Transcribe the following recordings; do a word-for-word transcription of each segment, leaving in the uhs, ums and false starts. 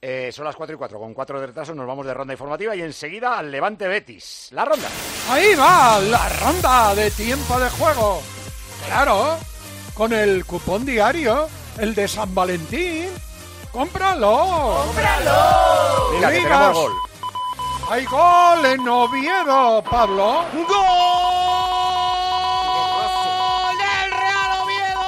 Eh, son las cuatro y cuatro, con cuatro de retraso nos vamos de ronda informativa y enseguida al Levante Betis. La ronda. Ahí va, la ronda de tiempo de juego. Claro, con el cupón diario, el de San Valentín. ¡Cómpralo! ¡Cómpralo! Mira, que tenemos gol. ¡Hay gol en Oviedo, Pablo! ¡Gol del Real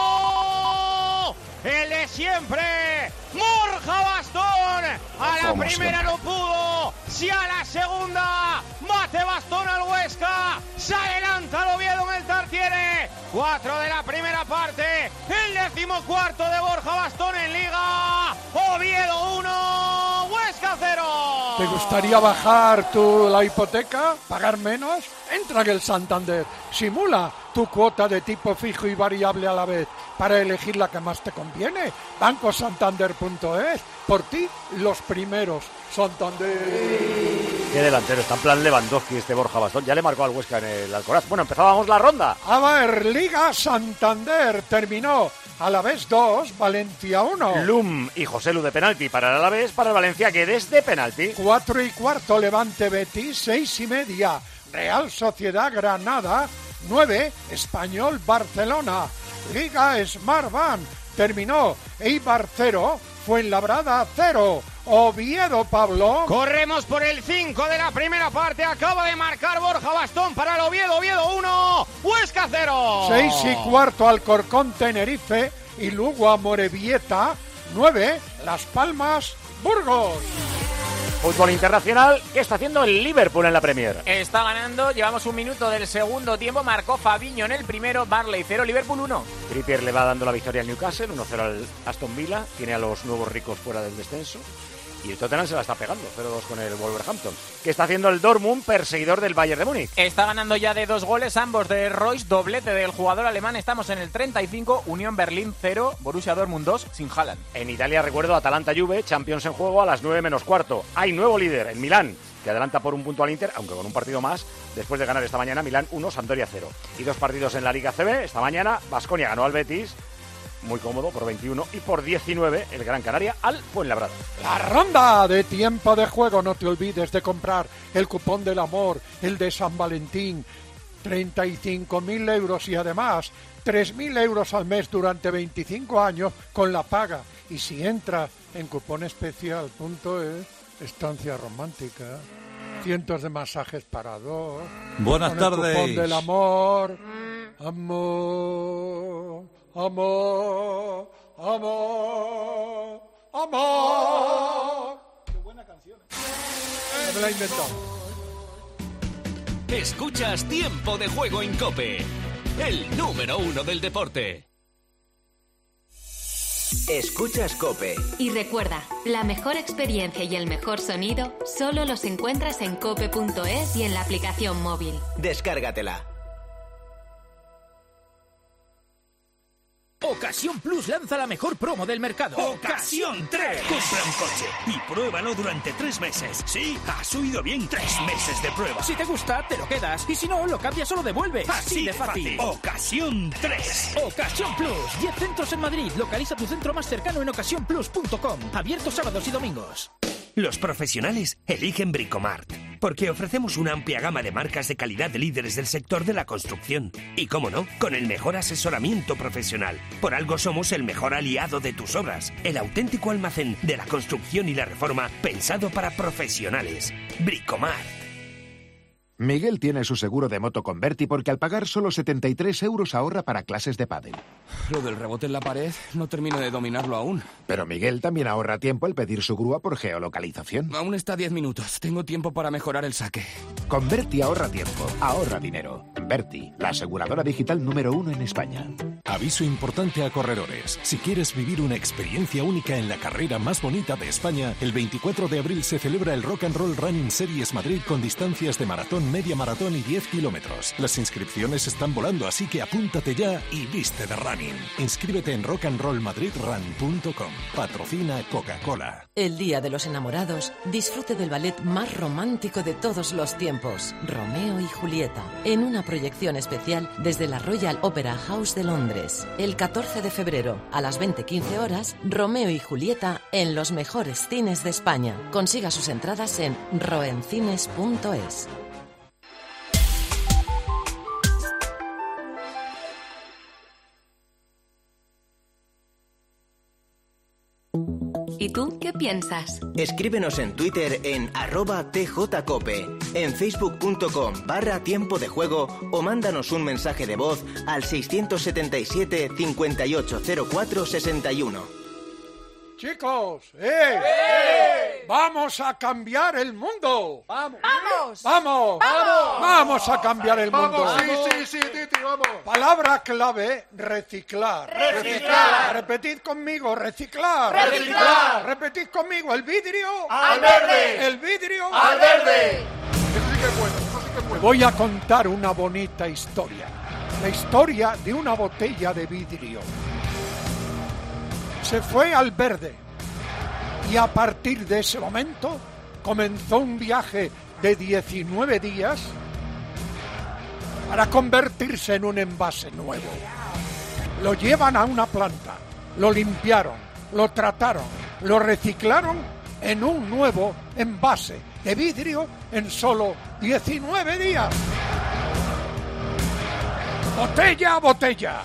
Oviedo! ¡El de siempre! ¡Borja Bastón! A la primera no pudo. Si a la segunda bate Bastón al Huesca. Se adelanta el Oviedo en el Tartiere. Cuatro de la primera parte. El decimocuarto de Borja Bastón en Liga. Oviedo uno, Huesca cero. ¿Te gustaría bajar tu la hipoteca? ¿Pagar menos? Entra en el Santander. Simula tu cuota de tipo fijo y variable a la vez para elegir la que más te conviene. banco santander punto es. Por ti, los primeros. Santander. Qué delantero, está en plan Lewandowski este Borja Bastón. Ya le marcó al Huesca en el Alcoraz. Bueno, empezábamos la ronda. A ver, Liga Santander terminó. Alavés dos, Valencia uno. Lum y José Lu de penalti para el Alavés, para el Valencia que desde penalti. Cuatro y cuarto, Levante Betis, seis y media. Real Sociedad Granada, nueve, Español Barcelona. Liga Smartbank terminó Eibar cero, Fuenlabrada cero. Oviedo, Pablo. Corremos por el cinco de la primera parte. Acaba de marcar Borja Bastón para el Oviedo. Oviedo uno, Huesca cero. seis y cuarto, Alcorcón Tenerife y Lugo Amorebieta. nueve, Las Palmas Burgos. Fútbol internacional, ¿qué está haciendo el Liverpool en la Premier? Está ganando, llevamos un minuto del segundo tiempo, marcó Fabinho en el primero, Barley cero, Liverpool uno. Trippier le va dando la victoria al Newcastle, uno cero al Aston Villa, tiene a los nuevos ricos fuera del descenso. Y el Tottenham se la está pegando, cero dos con el Wolverhampton. ¿Qué está haciendo el Dortmund, perseguidor del Bayern de Múnich? Está ganando ya de dos goles, ambos de Royce, doblete del jugador alemán. Estamos en el treinta y cinco, Unión Berlín cero, Borussia Dortmund dos, sin Haaland. En Italia, recuerdo, Atalanta-Juve, Champions en juego a las nueve menos cuarto. Hay nuevo líder, en Milán, que adelanta por un punto al Inter, aunque con un partido más, después de ganar esta mañana Milán uno, Sampdoria cero. Y dos partidos en la Liga C B, esta mañana Baskonia ganó al Betis, muy cómodo, por veintiuno, y por diecinueve el Gran Canaria al Fuenlabrada. La ronda de tiempo de juego, no te olvides de comprar el cupón del amor, el de San Valentín, treinta y cinco mil euros y además tres mil euros al mes durante veinticinco años con la paga. Y si entras en cuponespecial punto es, estancia romántica, cientos de masajes para dos. Buenas con tardes. El cupón del amor, amor... Amor, amor, amor. Qué buena canción. No me la he inventado. Escuchas Tiempo de Juego en COPE, el número uno del deporte. Escuchas COPE. Y recuerda, la mejor experiencia y el mejor sonido solo los encuentras en cope punto es y en la aplicación móvil. Descárgatela. Ocasión Plus lanza la mejor promo del mercado. ¡Ocasión tres! Compra un coche y pruébalo durante tres meses. Sí, has oído bien, tres meses de prueba. Si te gusta, te lo quedas. Y si no, lo cambias o lo devuelves. Así, Así de fácil. fácil. Ocasión tres. Ocasión Plus. diez centros en Madrid. Localiza tu centro más cercano en ocasión plus punto com. Abierto sábados y domingos. Los profesionales eligen Bricomart, porque ofrecemos una amplia gama de marcas de calidad de líderes del sector de la construcción. Y cómo no, con el mejor asesoramiento profesional. Por algo somos el mejor aliado de tus obras. El auténtico almacén de la construcción y la reforma pensado para profesionales. Bricomart. Miguel tiene su seguro de moto con Berti porque al pagar solo setenta y tres euros ahorra para clases de pádel. Lo del rebote en la pared no termino de dominarlo aún. Pero Miguel también ahorra tiempo al pedir su grúa por geolocalización. Aún está a diez minutos. Tengo tiempo para mejorar el saque. Con Berti ahorra tiempo, ahorra dinero. Berti, la aseguradora digital número uno en España. Aviso importante a corredores. Si quieres vivir una experiencia única en la carrera más bonita de España, el veinticuatro de abril se celebra el Rock and Roll Running Series Madrid con distancias de maratón, media maratón y diez kilómetros. Las inscripciones están volando, así que apúntate ya y viste de running. Inscríbete en rock and roll madrid run punto com. Patrocina Coca-Cola. El Día de los Enamorados, disfrute del ballet más romántico de todos los tiempos. tiempos, Romeo y Julieta, en una proyección especial desde la Royal Opera House de Londres. El catorce de febrero, a las veinte quince horas, Romeo y Julieta en los mejores cines de España. Consiga sus entradas en roencines punto es. ¿Y tú qué piensas? Escríbenos en Twitter en arroba tjcope, en facebook.com barra tiempo de juego o mándanos un mensaje de voz al seiscientos setenta y siete, cincuenta y ocho cero cuatro, sesenta y uno. Chicos, ¡eh! ¡Eh! ¡Vamos a cambiar el mundo! ¡Vamos! ¡Vamos! ¡Vamos! ¡Vamos! ¡Vamos a cambiar el mundo! ¡Vamos! Sí, sí, sí, Titi, vamos. Palabra clave, reciclar. ¡Reciclar! Repetid conmigo, reciclar. ¡Reciclar! Repetid conmigo, el vidrio... ¡Al verde! El vidrio... ¡Al verde! Eso sí que es bueno, eso sí que es bueno. Te voy a contar una bonita historia. La historia de una botella de vidrio. Se fue al verde y a partir de ese momento comenzó un viaje de diecinueve días para convertirse en un envase nuevo. Lo llevan a una planta, lo limpiaron, lo trataron, lo reciclaron en un nuevo envase de vidrio en solo diecinueve días. Botella, botella.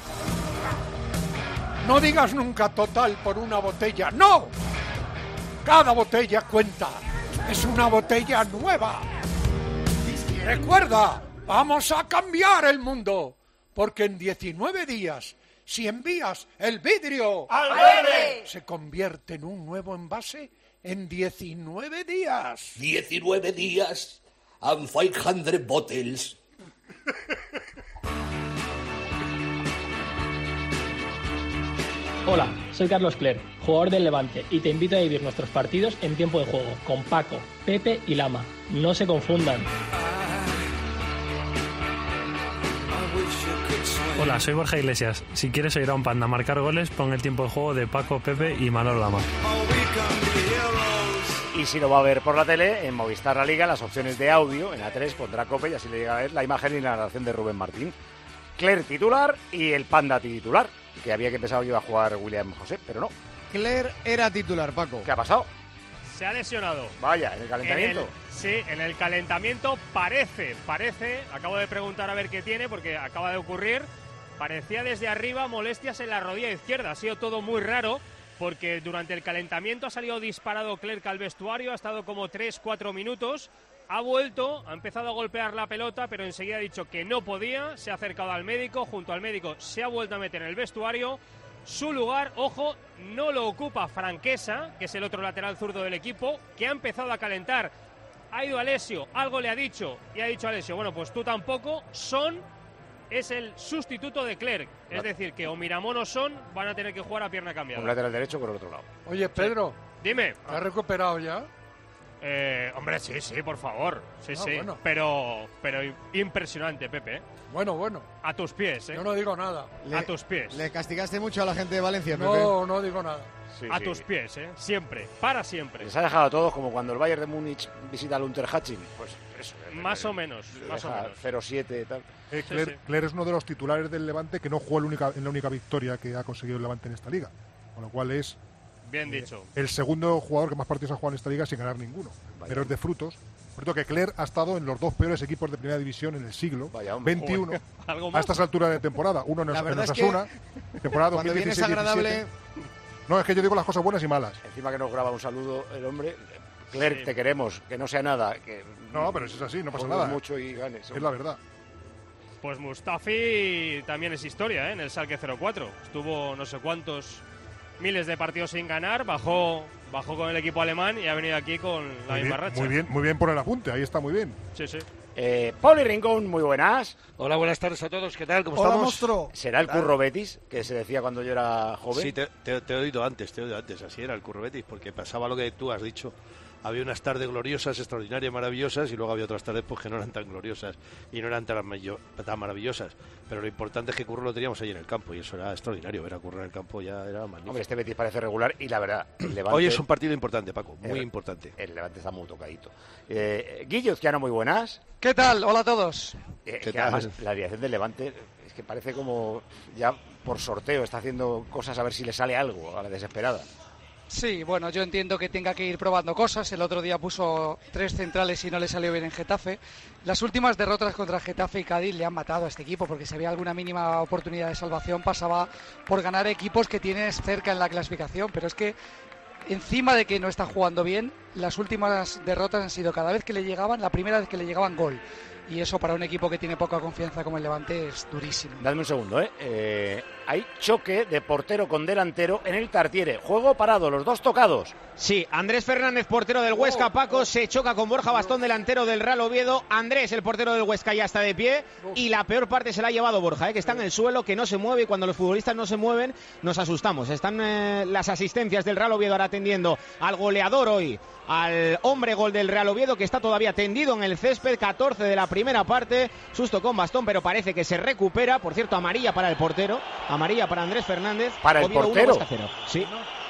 No digas nunca total por una botella, ¡no! Cada botella cuenta, es una botella nueva. Recuerda, vamos a cambiar el mundo, porque en diecinueve días, si envías el vidrio ¡al verde!, se convierte en un nuevo envase en diecinueve días. diecinueve días and five hundred bottles. Hola, soy Carlos Cler, jugador del Levante, y te invito a vivir nuestros partidos en tiempo de juego, con Paco, Pepe y Lama. No se confundan. Hola, soy Borja Iglesias. Si quieres oír a un panda marcar goles, pon el tiempo de juego de Paco, Pepe y Manolo Lama. Y si lo va a ver por la tele, en Movistar La Liga, las opciones de audio, en A tres pondrá Cope y así le llega a ver la imagen y la narración de Rubén Martín. Cler titular y el panda titular, que había que empezar yo a jugar William José, pero no. Cler era titular, Paco. ¿Qué ha pasado? Se ha lesionado. Vaya, en el calentamiento. En el, sí, en el calentamiento parece, parece, acabo de preguntar a ver qué tiene porque acaba de ocurrir, parecía desde arriba molestias en la rodilla izquierda. Ha sido todo muy raro porque durante el calentamiento ha salido disparado Clerc al vestuario, ha estado como tres cuatro minutos. Ha vuelto, ha empezado a golpear la pelota, pero enseguida ha dicho que no podía, se ha acercado al médico, junto al médico se ha vuelto a meter en el vestuario. Su lugar, ojo, no lo ocupa Franquesa, que es el otro lateral zurdo del equipo, que ha empezado a calentar. Ha ido Alessio, algo le ha dicho, y ha dicho Alessio, bueno, pues tú tampoco. Son es el sustituto de Clerc, es decir, que o Miramón o Son van a tener que jugar a pierna cambiada. Un lateral derecho por el otro lado. Oye, Pedro, sí. Dime. ¿te has recuperado ya? Eh, hombre, sí, sí, por favor. Sí, ah, sí. Bueno. Pero, pero impresionante, Pepe. Bueno, bueno. A tus pies, ¿eh? Yo no digo nada. Le, a tus pies. ¿Le castigaste mucho a la gente de Valencia, Pepe? No, no digo nada. Sí, a sí. tus pies, ¿eh? Siempre, para siempre. Les ha dejado a todos como cuando el Bayern de Múnich visita al Unterhaching. Pues eso. Más o menos, más o menos. cero siete y tal. Eh, Cler, sí, sí. Cler es uno de los titulares del Levante que no jugó el única, en la única victoria que ha conseguido el Levante en esta liga. Con lo cual es... Bien dicho. El segundo jugador que más partidos ha jugado en esta liga sin ganar ninguno. Vaya. Pero es de frutos. Por cierto que Cler ha estado en los dos peores equipos de primera división en el siglo. Vaya, veintiuno. A estas alturas de temporada. Uno en, en Osasuna. Es que temporada dos mil dieciséis diecisiete. No, es que yo digo las cosas buenas y malas. Encima que nos graba un saludo el hombre. Cler, sí. Te queremos. Que no sea nada. Que no, pero eso es así, no pasa nada. Mucho y ganes. Es la verdad. Pues Mustafi también es historia, ¿eh? En el Schalke cero cuatro. Estuvo no sé cuántos... miles de partidos sin ganar, bajó bajó con el equipo alemán y ha venido aquí con la muy misma bien, racha. Muy bien, muy bien por el apunte, ahí está muy bien. Sí, sí. Eh, Poli Rincón, muy buenas. Hola, buenas tardes a todos, ¿qué tal? ¿Cómo Hola, estamos? monstruo. ¿Será el Curro Betis, que se decía cuando yo era joven? Sí, te, te, te he oído antes, te he oído antes, así era el Curro Betis, porque pasaba lo que tú has dicho. había unas tardes gloriosas, extraordinarias, maravillosas, y luego había otras tardes pues que no eran tan gloriosas y no eran tan, tan maravillosas. Pero lo importante es que Curro lo teníamos ahí en el campo y eso era extraordinario. Ver a Curro en el campo ya era magnífico. Hombre, este Betis parece regular y la verdad, el Levante... Hoy es un partido importante, Paco, muy el, importante. El Levante está muy tocadito. Eh, Guillo Izquiano, muy buenas. ¿Qué tal? Hola a todos. Eh, ¿Qué que tal? Además, la alineación del Levante es que parece como ya por sorteo está haciendo cosas a ver si le sale algo a la desesperada. Sí, bueno, yo entiendo que tenga que ir probando cosas. El otro día puso tres centrales y no le salió bien en Getafe. Las últimas derrotas contra Getafe y Cádiz le han matado a este equipo, porque si había alguna mínima oportunidad de salvación pasaba por ganar equipos que tienes cerca en la clasificación. Pero es que encima de que no está jugando bien, las últimas derrotas han sido cada vez que le llegaban, la primera vez que le llegaban gol. Y eso para un equipo que tiene poca confianza como el Levante es durísimo. Dadme un segundo, ¿eh? eh hay choque de portero con delantero en el Tartiere. Juego parado, los dos tocados. Sí, Andrés Fernández, portero del Huesca, Paco, se choca con Borja Bastón, delantero del Real Oviedo. Andrés, el portero del Huesca, ya está de pie. Y la peor parte se la ha llevado Borja, ¿eh? Que está en el suelo, que no se mueve. Y cuando los futbolistas no se mueven, nos asustamos. Están eh, las asistencias del Real Oviedo ahora atendiendo al goleador hoy, al hombre gol del Real Oviedo, que está todavía tendido en el césped. catorce de la primera parte, susto con Bastón, pero parece que se recupera. Por cierto, amarilla para el portero, amarilla para Andrés Fernández. ¿Para el Oviedo portero? uno, cero. Sí.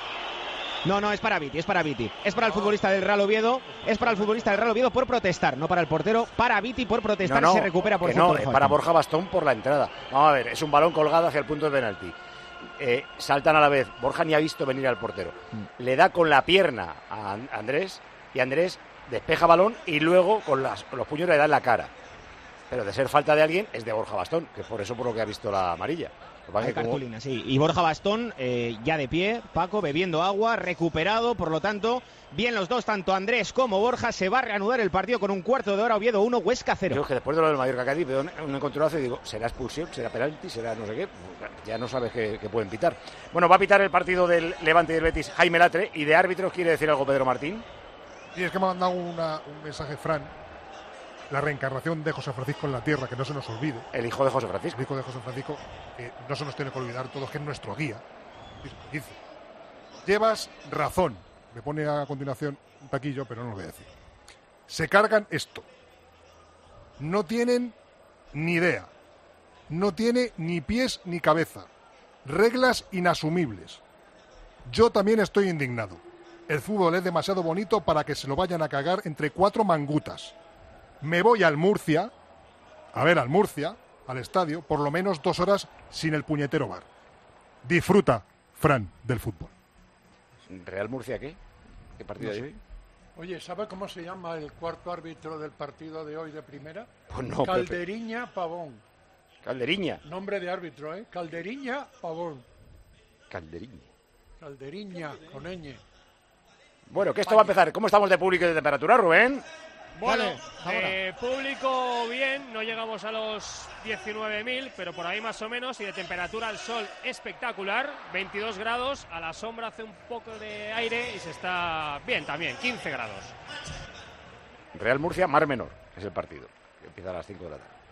No, no, es para Viti, es para Viti. Es para el futbolista del Real Oviedo, es para el futbolista del Real Oviedo por protestar, no para el portero. Para Viti por protestar, no, no, se recupera por que cierto. No, es para Borja Bastón por la entrada. Vamos a ver, es un balón colgado hacia el punto de penalti. Eh, saltan a la vez. Borja ni ha visto venir al portero. Mm. Le da con la pierna a Andrés y Andrés despeja balón y luego con, las, con los puños le da en la cara. Pero de ser falta de alguien es de Borja Bastón, que es por eso por lo que ha visto la amarilla. Hay cartulina, sí. Y Borja Bastón eh, ya de pie, Paco, bebiendo agua, recuperado, por lo tanto, bien los dos, tanto Andrés como Borja. Se va a reanudar el partido con un cuarto de hora. Oviedo uno, Huesca cero. Yo que después de lo del Mallorca-Cádiz veo un encontronazo y digo, ¿será expulsión? ¿Será penalti? ¿Será no sé qué? Ya no sabes qué, qué pueden pitar. Bueno, va a pitar el partido del Levante y del Betis Jaime Latre, y de árbitros quiere decir algo Pedro Martín. Sí, es que me ha mandado una, un mensaje Fran, la reencarnación de José Francisco en la tierra, que no se nos olvide. El hijo de José Francisco. El hijo de José Francisco, que no se nos tiene que olvidar todos, que es nuestro guía. Dice, llevas razón. Me pone a continuación un taquillo, pero no lo voy a decir. Se cargan esto. No tienen ni idea. No tiene ni pies ni cabeza. Reglas inasumibles. Yo también estoy indignado. El fútbol es demasiado bonito para que se lo vayan a cagar entre cuatro mangutas. Me voy al Murcia, a ver al Murcia, al estadio, por lo menos dos horas sin el puñetero bar. Disfruta, Fran, del fútbol. ¿Real Murcia qué? ¿Qué partido no hay sé. hoy? Oye, ¿sabe cómo se llama el cuarto árbitro del partido de hoy de primera? Pues no, Calderiña Pepe. Pavón. Calderiña. Nombre de árbitro, ¿eh? Calderiña Pavón. Calderiña. Calderiña, con ñ. Bueno, que esto va a empezar. ¿Cómo estamos de público y de temperatura, Rubén? Bueno, eh, público bien, no llegamos a los diecinueve mil, pero por ahí más o menos, y de temperatura al sol espectacular, veintidós grados, a la sombra hace un poco de aire y se está bien también, quince grados. Real Murcia, Mar Menor, es el partido, que empieza a las cinco de la tarde.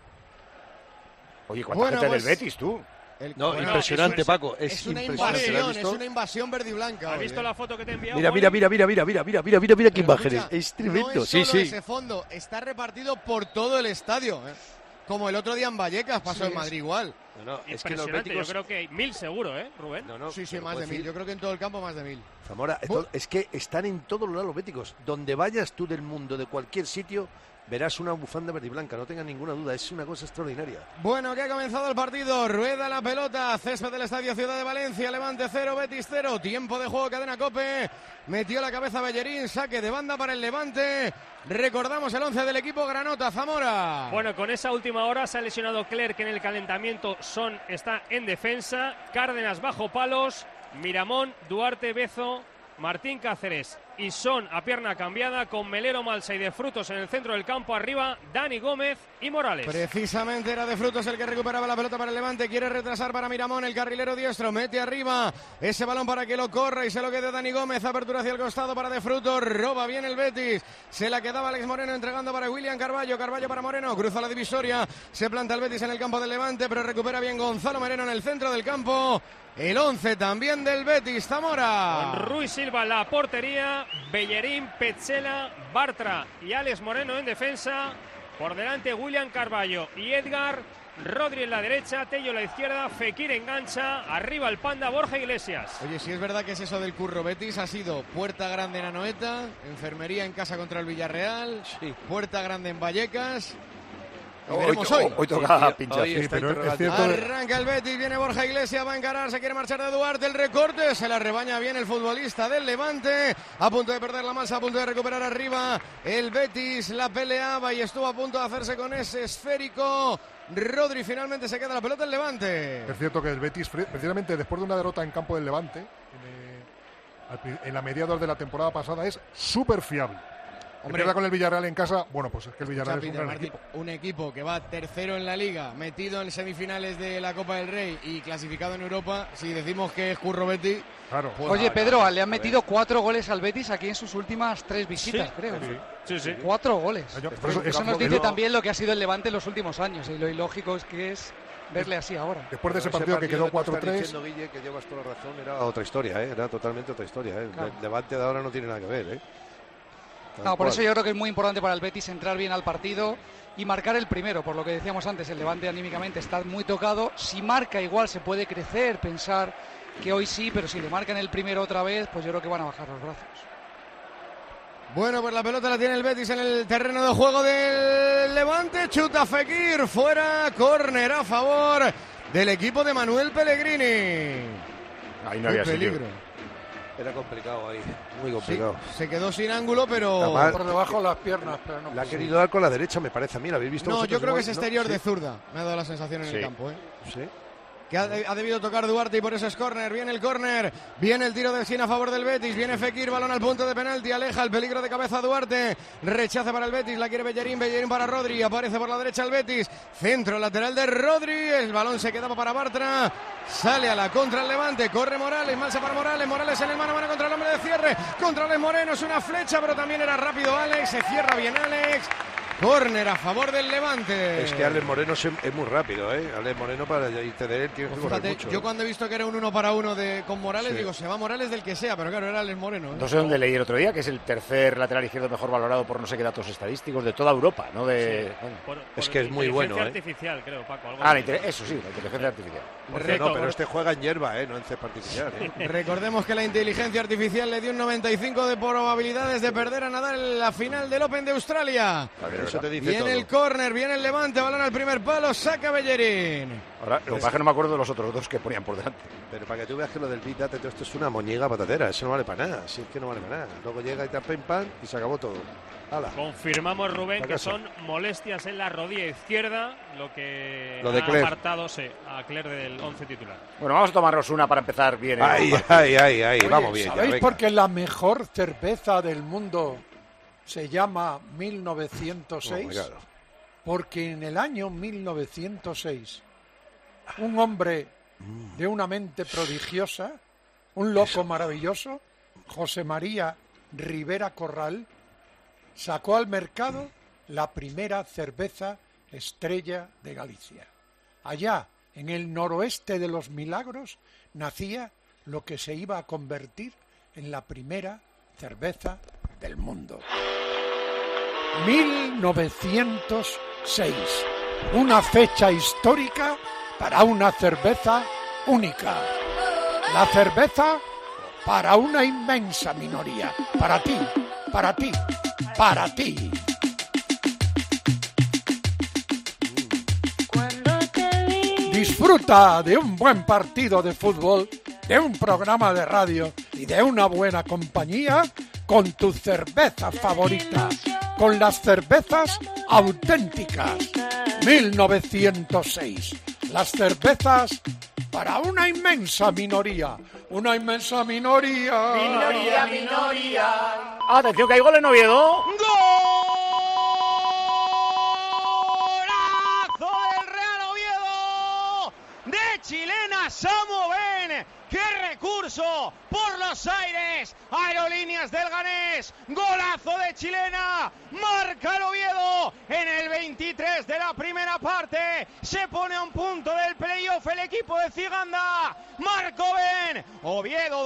Oye, ¿cuánta bueno, gente pues, del Betis, tú? El, no, bueno, impresionante, es, Paco. Es, es una impresionante. invasión, es una invasión verde y blanca. ¿Has visto la foto que te he enviado? Mira, mira, mira, mira, mira, mira, mira, mira, mira, mira qué imágenes. Es tremendo, no es sí, solo sí. Ese fondo está repartido por todo el estadio, ¿eh? Como el otro día en Vallecas pasó sí, en Madrid igual. No, no, es que los béticos... Yo creo que mil seguro, ¿eh, Rubén? No, no, sí, sí, más de mil. Yo creo que en todo el campo más de mil. Zamora, esto, es que están en todos los lados béticos. Donde vayas tú del mundo, de cualquier sitio, verás una bufanda verde y blanca, no tengas ninguna duda, es una cosa extraordinaria. Bueno, que ha comenzado el partido, rueda la pelota, césped del Estadio Ciudad de Valencia, Levante cero, Betis cero, tiempo de juego, cadena COPE, metió la cabeza Bellerín, saque de banda para el Levante, recordamos el once del equipo Granota, Zamora. Bueno, con esa última hora se ha lesionado Clerc en el calentamiento, Son está en defensa, Cárdenas bajo palos, Miramón, Duarte, Bezo, Martín Cáceres y Son a pierna cambiada, con Melero, Malsa y De Frutos en el centro del campo. Arriba Dani Gómez y Morales. Precisamente era De Frutos el que recuperaba la pelota para el Levante. Quiere retrasar para Miramón, el carrilero diestro. Mete arriba ese balón para que lo corra y se lo quede Dani Gómez. Apertura hacia el costado para De Frutos. Roba bien el Betis. Se la quedaba Alex Moreno entregando para William Carballo. Carballo para Moreno. Cruza la divisoria. Se planta el Betis en el campo del Levante, pero recupera bien Gonzalo Moreno en el centro del campo. el once también del Betis, Zamora. Con Ruiz Silva en la portería, Bellerín, Petzela, Bartra y Alex Moreno en defensa. Por delante William Carballo y Edgar. Rodri en la derecha, Tello en la izquierda, Fekir engancha, arriba el Panda, Borja Iglesias. Oye, si es verdad que es eso del curro Betis, ha sido puerta grande en Anoeta, enfermería en casa contra el Villarreal, sí. Puerta grande en Vallecas. Y veremos hoy. Hoy, hoy toca sí, pinchar. Sí, pero es cierto. Arranca el Betis, viene Borja Iglesias, va a encarar, se quiere marchar de Duarte, el recorte, se la rebaña bien el futbolista del Levante, a punto de perder la masa, a punto de recuperar arriba el Betis, la peleaba y estuvo a punto de hacerse con ese esférico. Rodri finalmente se queda la pelota el Levante. Es cierto que el Betis, precisamente después de una derrota en campo del Levante, en, en la mediados de la temporada pasada, es súper fiable. Hombre, pierda con el Villarreal en casa, bueno, pues es que el Villarreal es un gran Martín, equipo. Un equipo que va tercero en la Liga, metido en semifinales de la Copa del Rey y clasificado en Europa, si decimos que es Curro Betis... Claro. Pues, Oye, Pedro, le han metido cuatro goles al Betis aquí en sus últimas tres visitas, sí, creo. Sí, sí, sí. Cuatro goles. Yo, eso, eso nos dice también lo que ha sido el Levante en los últimos años, y lo ilógico es que es verle así ahora. Después de ese partido, ese partido que quedó cuatro tres... diciendo, Guille, que llevas toda la razón, era otra historia, ¿eh? Era totalmente otra historia, ¿eh? Claro. El Levante de ahora no tiene nada que ver, ¿eh? No, por eso yo creo que es muy importante para el Betis entrar bien al partido y marcar el primero, por lo que decíamos antes, el Levante anímicamente está muy tocado, si marca igual se puede crecer, pensar que hoy sí, pero si le marcan el primero otra vez, pues yo creo que van a bajar los brazos. Bueno, pues la pelota la tiene el Betis en el terreno de juego del Levante, chuta Fekir, fuera, córner a favor del equipo de Manuel Pellegrini. Ahí no había peligro. Era complicado ahí, muy complicado. Sí, se quedó sin ángulo, pero... Además, por debajo de las piernas, pero no. La ha querido dar con la derecha, me parece a mí, ¿la habéis visto? No, yo creo que es ¿no? exterior ¿Sí? de zurda, me ha dado la sensación en sí. el campo, ¿eh? Sí. Que ha, ha debido tocar Duarte y por eso es córner. Viene el córner, viene el tiro de esquina a favor del Betis, viene Fekir, balón al punto de penalti, aleja el peligro de cabeza Duarte, rechaza para el Betis, la quiere Bellerín, Bellerín para Rodri, aparece por la derecha el Betis, centro lateral de Rodri, el balón se quedaba para Bartra, sale a la contra el Levante, corre Morales, mansa para Morales, Morales en el mano a mano contra el hombre de cierre, contra Alex Moreno, es una flecha, pero también era rápido Alex, se cierra bien Alex. Córner a favor del Levante. Es que Alex Moreno es, es muy rápido, ¿eh? Alex Moreno para irte de él tiene que pues correr fíjate, mucho. Yo cuando he visto que era un uno para uno de, con Morales, sí. digo, se va Morales del que sea, pero claro, era Alex Moreno, ¿eh? No sé dónde leí el otro día, que es el tercer lateral izquierdo mejor valorado por no sé qué datos estadísticos de toda Europa, ¿no? De, sí. bueno. por, por es que es muy bueno, ¿eh? artificial, creo, Paco. Algo ah, la eso sí, la inteligencia artificial. Cierto, no, pero este juega en hierba, ¿eh? No en césped artificial, ¿eh? Recordemos que la inteligencia artificial le dio un noventa y cinco de probabilidades de perder a Nadal en la final del Open de Australia. Eso te dice viene todo. el córner, viene el Levante, balón al primer palo, saca Bellerín. Ahora, lo que pasa es que no me acuerdo de los otros dos que ponían por delante. Pero para que tú veas que lo del Big Data, esto es una moñiga patatera, eso no vale para nada, si es que no vale para nada. Luego llega y te pim pam y se acabó todo. ¡Hala! Confirmamos, Rubén, que son molestias en la rodilla izquierda, lo que lo de ha apartado sí, a Cler del once titular. Bueno, vamos a tomarnos una para empezar bien. Ay, ay, ay, ay, Oye, vamos bien. ¿sabéis ya, por qué la mejor cerveza del mundo se llama mil novecientos seis? Oh, porque en el año mil novecientos seis, un hombre de una mente prodigiosa, un loco Eso. maravilloso, José María Rivera Corral, sacó al mercado la primera cerveza Estrella de Galicia. Allá, en el noroeste de los Milagros, nacía lo que se iba a convertir en la primera cerveza del mundo. mil novecientos seis, una fecha histórica para una cerveza única. La cerveza para una inmensa minoría. Para ti, para ti, para ti. Disfruta de un buen partido de fútbol, de un programa de radio y de una buena compañía con tu cerveza favorita, con las cervezas auténticas. mil novecientos seis, las cervezas para una inmensa minoría, una inmensa minoría. Minoría, minoría. Atención que hay gol en Oviedo. ¡Golazo del Real Oviedo! De chilena Samu Ben. ¡Qué recurso por los aires! Aerolíneas del Ganés, golazo de chilena, marca el Oviedo en el veintitrés de la primera parte, se pone a un punto del playoff. playoff el equipo de Ciganda. Marco Ben, Oviedo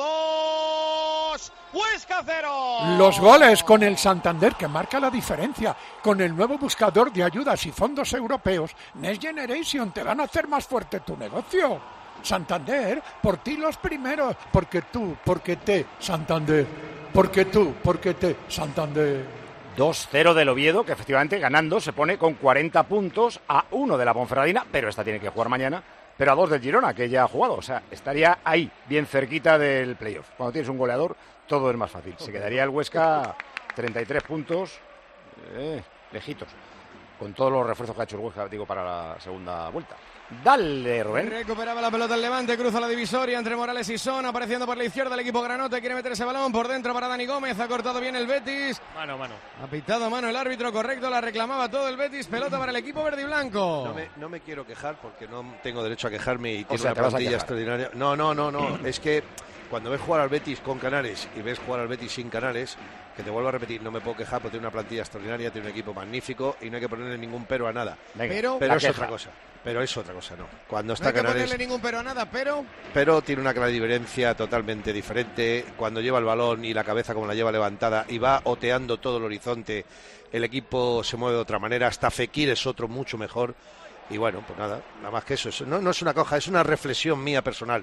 dos, Huesca cero. Los goles con el Santander, que marca la diferencia. Con el nuevo buscador de ayudas y fondos europeos, Next Generation, te van a hacer más fuerte tu negocio. Santander, por ti los primeros, porque tú, porque te, Santander, porque tú, porque te, Santander. dos cero del Oviedo, que efectivamente ganando se pone con cuarenta puntos a uno de la Ponferradina, pero esta tiene que jugar mañana, pero a dos del Girona, que ya ha jugado, o sea, estaría ahí, bien cerquita del playoff. Cuando tienes un goleador, todo es más fácil. Se quedaría el Huesca treinta y tres puntos, eh, lejitos, con todos los refuerzos que ha hecho el Huesca, digo, para la segunda vuelta. Dale, Rubén. Recuperaba la pelota el Levante, cruza la divisoria entre Morales y Son, apareciendo por la izquierda el equipo granote, quiere meter ese balón por dentro para Dani Gómez, ha cortado bien el Betis. Mano, mano. Ha pitado mano el árbitro, correcto, la reclamaba todo el Betis, pelota para el equipo verde y blanco. No me, no me quiero quejar porque no tengo derecho a quejarme y O tiene sea, una te vas a plantilla quejar. extraordinaria. No, no, no, no, es que cuando ves jugar al Betis con Canales y ves jugar al Betis sin Canales, que te vuelvo a repetir, no me puedo quejar porque tiene una plantilla extraordinaria, tiene un equipo magnífico y no hay que ponerle ningún pero a nada. Venga, pero pero es queja. otra cosa. Pero es otra cosa, no. Cuando está No hay que Canales, ponerle ningún pero a nada, pero... pero tiene una clarividencia totalmente diferente. Cuando lleva el balón y la cabeza como la lleva levantada y va oteando todo el horizonte, el equipo se mueve de otra manera. Hasta Fekir es otro mucho mejor. Y bueno, pues nada, nada más que eso. eso no, no es una coja, es una reflexión mía personal.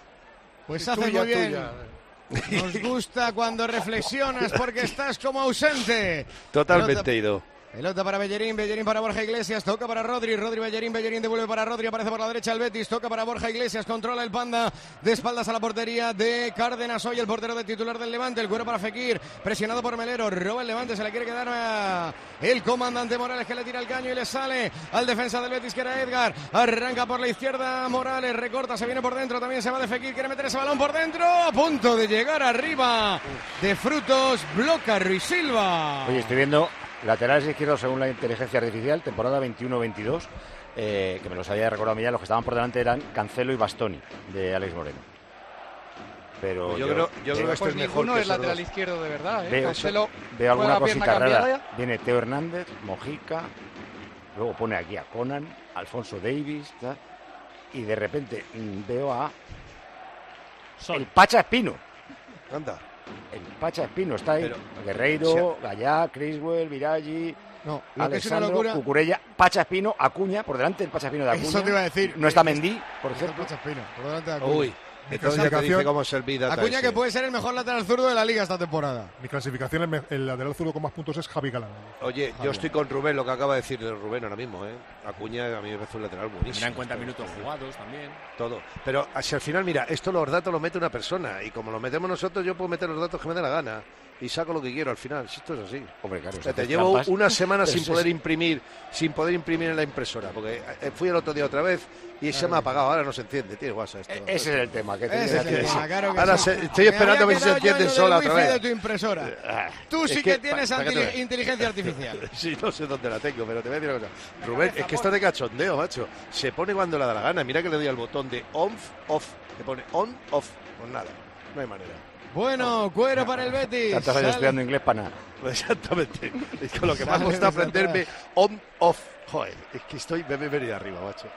Pues hace muy bien. Nos gusta cuando reflexionas porque estás como ausente. Totalmente Pelota- ido. Pelota para Bellerín, Bellerín para Borja Iglesias, toca para Rodri, Rodri Bellerín, Bellerín devuelve para Rodri, aparece por la derecha el Betis, toca para Borja Iglesias, controla el Panda, de espaldas a la portería de Cárdenas, hoy el portero de titular del Levante, el cuero para Fekir, presionado por Melero, roba el Levante, se le quiere quedar a el comandante Morales que le tira el caño y le sale al defensa del Betis que era Edgar, arranca por la izquierda Morales, recorta, se viene por dentro, también se va de Fekir, quiere meter ese balón por dentro, a punto de llegar arriba de Frutos, bloca Ruiz Silva. Oye, estoy viendo laterales izquierdos según la inteligencia artificial, temporada veintiuno veintidós, eh, que me los había recordado a mí ya, los que estaban por delante eran Cancelo y Bastoni, de Alex Moreno. Pero Pues yo creo- yo creo que este Pues es mejor ninguno que es esos lateral dos. izquierdo de verdad, ¿eh? Veo, Cancelo veo alguna juega pierna cosita rara. cambiada. Viene Teo Hernández, Mojica, luego pone aquí a Conan, Alfonso Davis, tal, y de repente mm, veo a el Pacha Espino. Anda. El Pacha Espino está ahí. Pero- Guerreiro, Gallá, Criswell, Viraggi, No, lo que es una Alessandro, locura- Cucurella, Pacha Espino, Acuña, por delante del Pacha Espino de Acuña. Eso te iba a decir. No está Eh, Mendy, por está ejemplo. Pacha Espino, por delante de Acuña. Uy, entonces ya te dice cómo es el vida. Acuña que puede ser el mejor lateral zurdo de la liga esta temporada. Mi clasificación, el, me- el lateral zurdo con más puntos es Javi Galán. Oye, Javi. yo estoy con Rubén, lo que acaba de decir Rubén ahora mismo, ¿eh? Acuña a mí me parece un lateral buenísimo. Tendrá en cuenta minutos jugados también. Todo. Pero si al final, mira, esto los datos los mete una persona y como los metemos nosotros, yo puedo meter los datos que me dé la gana y saco lo que quiero al final. Si esto es así. Hombre, claro, O sea, si te haces llevo trampas, una semana pero sin si poder es- imprimir, sin poder imprimir en la impresora, porque eh, fui el otro día otra vez y se me ha apagado. Ahora no se enciende, tiene WhatsApp esto. Ese es el tema. Que Ese es el tema, claro que Ahora sí. se- estoy Me esperando a ver había si se quedado yo enciende en lo sola del otra wifi vez. de tu impresora. Tú Es sí que- que tienes pa- para que antili- te- inteligencia artificial. Sí, no sé dónde la tengo, pero te voy a decir una cosa. Rubén, es que esto de cachondeo, macho. Se pone cuando le da la gana. Mira que le doy al botón de on, off. Le pone on, off. Pues nada, no hay manera. Bueno, cuero para el Betis. Tantos años Sale- estudiando inglés para nada. Exactamente. Es que lo que más Sale me gusta desde aprenderme atrás. on, off. Joder, es que estoy, me he venido arriba, macho.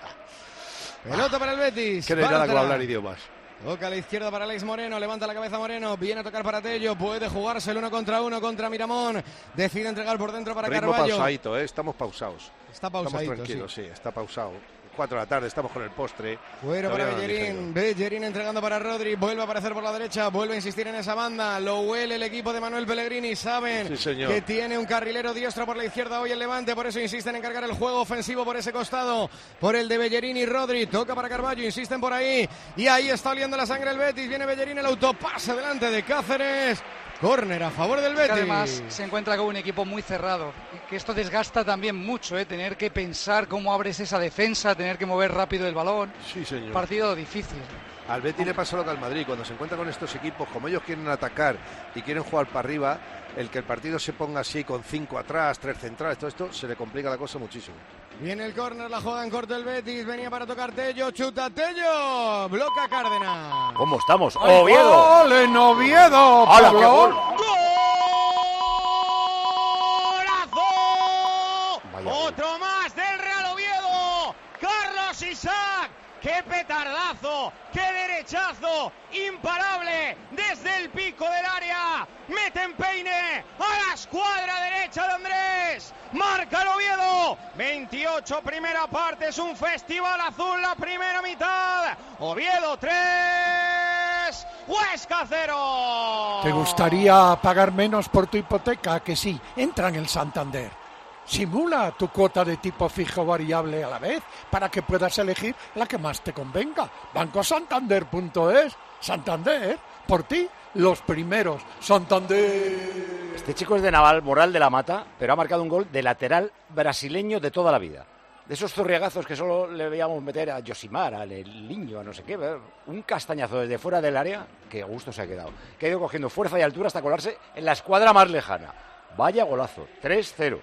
Pelota para el Betis. Que no hay nada Bartra. como hablar idiomas. Toca a la izquierda para Alex Moreno, levanta la cabeza Moreno, viene a tocar para Tello, puede jugarse el uno contra uno contra Miramón, decide entregar por dentro para Ritmo Carballo. pausadito, ¿eh? Estamos pausados. Está pausadito, Estamos tranquilos, sí. está pausado. Cuatro de la tarde, estamos con el postre. Fuera para Todavía no han Bellerín, Bellerín entregando para Rodri, vuelve a aparecer por la derecha, vuelve a insistir en esa banda, lo huele el equipo de Manuel Pellegrini, saben Sí, señor. que tiene un carrilero diestro por la izquierda hoy el Levante, por eso insisten en cargar el juego ofensivo por ese costado, por el de Bellerín y Rodri, toca para Carballo, insisten por ahí, y ahí está oliendo la sangre el Betis, viene Bellerín, el autopase delante de Cáceres, córner a favor del Que Betis. además se encuentra con un equipo muy cerrado, que esto desgasta también mucho, ¿eh? Tener que pensar cómo abres esa defensa, tener que mover rápido el balón. Sí, señor. Partido difícil. Al Betis le pasa lo que al Madrid, cuando se encuentra con estos equipos, como ellos quieren atacar y quieren jugar para arriba, el que el partido se ponga así con cinco atrás, tres centrales, todo esto, se le complica la cosa muchísimo. Viene el córner, la juega en corto el Betis, venía para tocar Tello, chuta Tello, bloca Cárdenas. ¿Cómo estamos? ¡Ay, ¡Oviedo! ¡Gol en Oviedo! ¡Hala, qué Pablo! gol! ¡Golazo! Vaya gol. Otro más del Real Oviedo. Carlos Isaac ¡Qué petardazo! ¡Qué derechazo! ¡Imparable! Desde el pico del área. Mete en peine a la escuadra derecha de Andrés. Marca el Oviedo. veintiocho primera parte. Es un festival azul la primera mitad. Oviedo tres. Huesca cero. ¿Te gustaría pagar menos por tu hipoteca? Que sí, entra en el Santander. Simula tu cuota de tipo fijo variable a la vez para que puedas elegir la que más te convenga. banco santander punto es. Santander, por ti, los primeros. Santander. Este chico es de Naval Moral de la Mata, pero ha marcado un gol de lateral brasileño de toda la vida. De esos zurriagazos que solo le veíamos meter a Josimar, al Niño, a no sé qué. Un castañazo desde fuera del área que a gusto se ha quedado. Que ha ido cogiendo fuerza y altura hasta colarse en la escuadra más lejana. Vaya golazo. tres cero.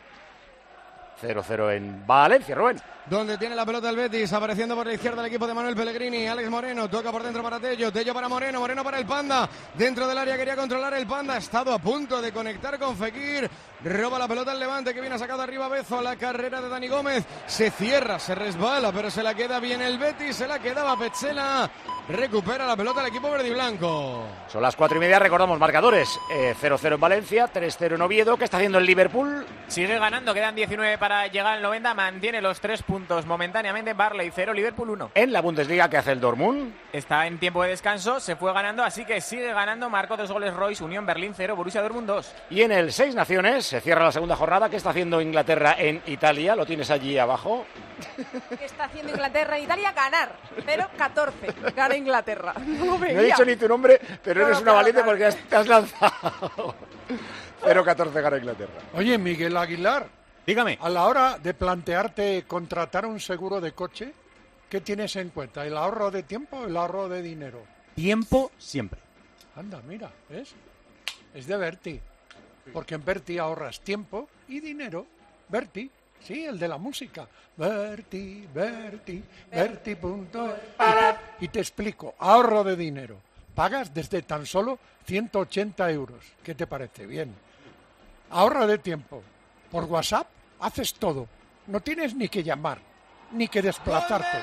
cero cero en Valencia, Rubén. Donde tiene la pelota el Betis, apareciendo por la izquierda el equipo de Manuel Pellegrini. Alex Moreno, toca por dentro para Tello, Tello para Moreno, Moreno para el Panda. Dentro del área quería controlar el Panda, ha estado a punto de conectar con Fekir. Roba la pelota el Levante, que viene sacado arriba Bezo. La carrera de Dani Gómez, se cierra, se resbala, pero se la queda bien el Betis, se la quedaba Petzela. Recupera la pelota el equipo verde y blanco. Son las cuatro y media, recordamos marcadores. Eh, cero cero en Valencia, tres cero en Oviedo. ¿Qué está haciendo el Liverpool? Sigue ganando, quedan diecinueve para llegar al noventa, mantiene los tres puntos momentáneamente. Barley cero, Liverpool uno. En la Bundesliga, ¿qué hace el Dortmund? Está en tiempo de descanso, se fue ganando, así que sigue ganando. Marcó dos goles Royce, Unión Berlín cero, Borussia Dortmund dos. Y en el Seis Naciones se cierra la segunda jornada. ¿Qué está haciendo Inglaterra en Italia? ¿Lo tienes allí abajo? ¿Qué está haciendo Inglaterra en Italia? Ganar. Pero catorce. Gana Inglaterra. No, lo veía. No he dicho ni tu nombre, pero No, eres no, una claro, valiente claro. porque has- te has lanzado. cero catorce gana Inglaterra. Oye, Miguel Aguilar. Dígame. A la hora de plantearte contratar un seguro de coche, ¿qué tienes en cuenta? ¿El ahorro de tiempo o el ahorro de dinero? Tiempo siempre. Anda, mira, ¿ves? Es de Berti. Porque en Berti ahorras tiempo y dinero. Berti, sí, el de la música. Berti, Berti, Berti punto es. Y te explico, ahorro de dinero. Pagas desde tan solo ciento ochenta euros. ¿Qué te parece? Bien. Ahorro de tiempo. Por WhatsApp haces todo. No tienes ni que llamar, ni que desplazarte.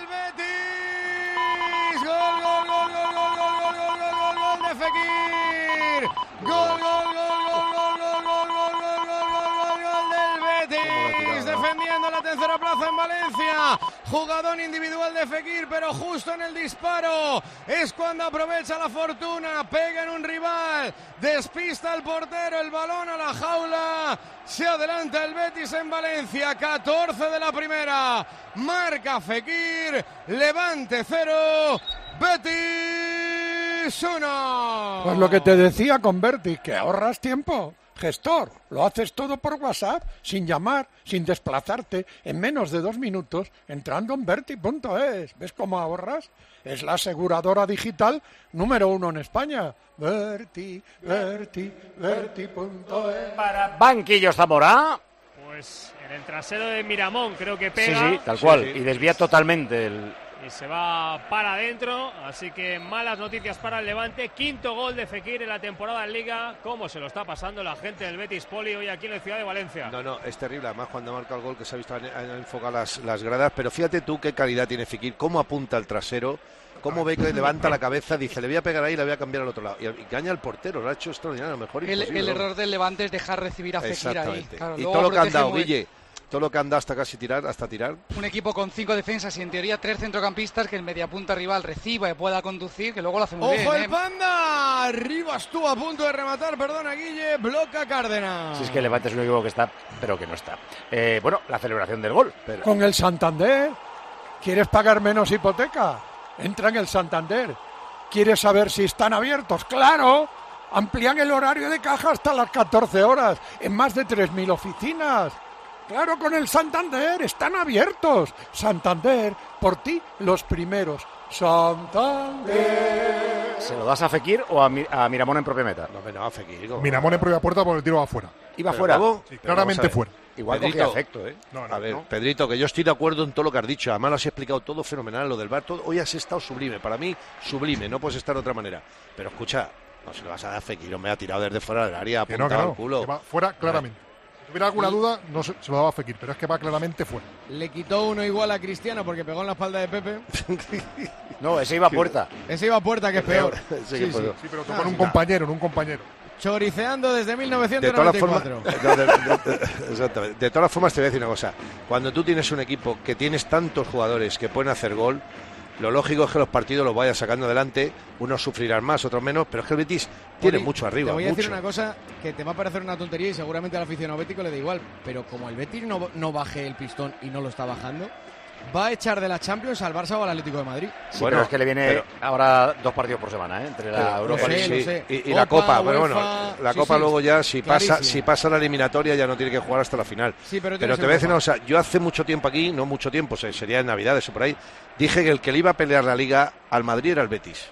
Gol, gol, gol, gol, gol, gol, gol, gol, gol, gol, gol de Fekir. Gol, gol, gol, gol, gol, gol, gol, gol, gol, gol, gol, gol del Betis. Defendiendo la tercera plaza en Valencia. Jugador individual de Fekir, pero justo en el disparo es cuando aprovecha la fortuna, pega en un rival, despista al portero, el balón a la jaula, se adelanta el Betis en Valencia, catorce de la primera, marca Fekir, Levante cero, Betis uno. Pues lo que te decía con Berti, que ahorras tiempo. Gestor, lo haces todo por WhatsApp, sin llamar, sin desplazarte, en menos de dos minutos, entrando en Berti punto es. ¿Ves cómo ahorras? Es la aseguradora digital número uno en España. Berti, Berti, Berti punto es. Para Banquillo Zamora. Pues en el trasero de Miramón creo que Sí, pega. sí, tal cual. Y desvía totalmente el... Y se va para adentro, así que malas noticias para el Levante. Quinto gol de Fekir en la temporada en Liga. ¿Cómo se lo está pasando la gente del Betis Poli hoy aquí en la ciudad de Valencia? No, no, es terrible. Además, cuando marca el gol, que se ha visto han, han enfocado las, las gradas. Pero fíjate tú qué calidad tiene Fekir, cómo apunta el trasero, cómo ve que levanta la cabeza, dice, le voy a pegar ahí, le voy a cambiar al otro lado. Y, y caña al portero, lo ha hecho extraordinario, mejor El, imposible. el ¿no? error del Levante es dejar recibir a Fekir ahí. Exactamente. Claro, y luego todo lo que han protege dado, muy- Guille, todo lo que han dado hasta casi tirar, hasta tirar. Un equipo con cinco defensas y en teoría tres centrocampistas, que el mediapunta rival reciba y pueda conducir, que luego lo hace muy bien. Ojo el ¿eh? Panda, arriba estuvo a punto de rematar, perdona Guille, bloca Cárdenas. Si es que el Levante es un equipo que está, pero que no está. Eh, bueno, la celebración del gol. Pero... Con el Santander. ¿Quieres pagar menos hipoteca? Entra en el Santander. ¿Quieres saber si están abiertos? ¡Claro! Amplían el horario de caja hasta las catorce horas en más de tres mil oficinas. Claro, con el Santander están abiertos. Santander, por ti los primeros. Santander. ¿Se lo das a Fekir o a, Mi- a Miramón en propia meta? No, no, a Fekir. Miramón en propia puerta por el tiro afuera. ¿Iba Pero fuera? luego- Sí, Pero claramente vamos a ver. fuera. Igual Pedrito, cogía efecto, ¿eh? No, no, a ver, no. Pedrito, que yo estoy de acuerdo en todo lo que has dicho. Además lo has explicado todo fenomenal, lo del V A R. Todo, hoy has estado sublime. Para mí, sublime. No puedes estar de otra manera. Pero escucha, no se lo vas a dar a Fekir. Me ha tirado desde fuera del área, Que no, apuntado que no, al culo. que va fuera claramente. hubiera alguna duda, no se, se lo daba a Fekir, pero es que va claramente fuera. Le quitó uno igual a Cristiano porque pegó en la espalda de Pepe. No, ese iba a puerta. Ese iba a puerta, que es peor. Sí, sí, sí. sí pero tocó ah, en un compañero, en un compañero. Choriceando desde mil novecientos noventa y cuatro. De todas formas, no, de, de, exactamente. De todas formas, te voy a decir una cosa. Cuando tú tienes un equipo que tienes tantos jugadores que pueden hacer gol, lo lógico es que los partidos los vayas sacando adelante. Unos sufrirán más, otros menos, pero es que el Betis tiene Oli, mucho arriba. Te voy a mucho. decir una cosa que te va a parecer una tontería y seguramente al aficionado bético le da igual, pero como el Betis no, no baje el pistón y no lo está bajando, va a echar de la Champions al Barça o al Atlético de Madrid. Sí, bueno, pero es que le viene pero, ahora dos partidos por semana, ¿eh? Entre la Europa League sí, y, y Copa, la Copa. UEFA, pero bueno, la sí, Copa sí, luego ya, si clarísimo. pasa si pasa la eliminatoria, ya no tiene que jugar hasta la final. Sí, pero pero te voy a decir una cosa, yo hace mucho tiempo aquí, no mucho tiempo, sería en Navidades o por ahí, dije que el que le iba a pelear la Liga al Madrid era el Betis.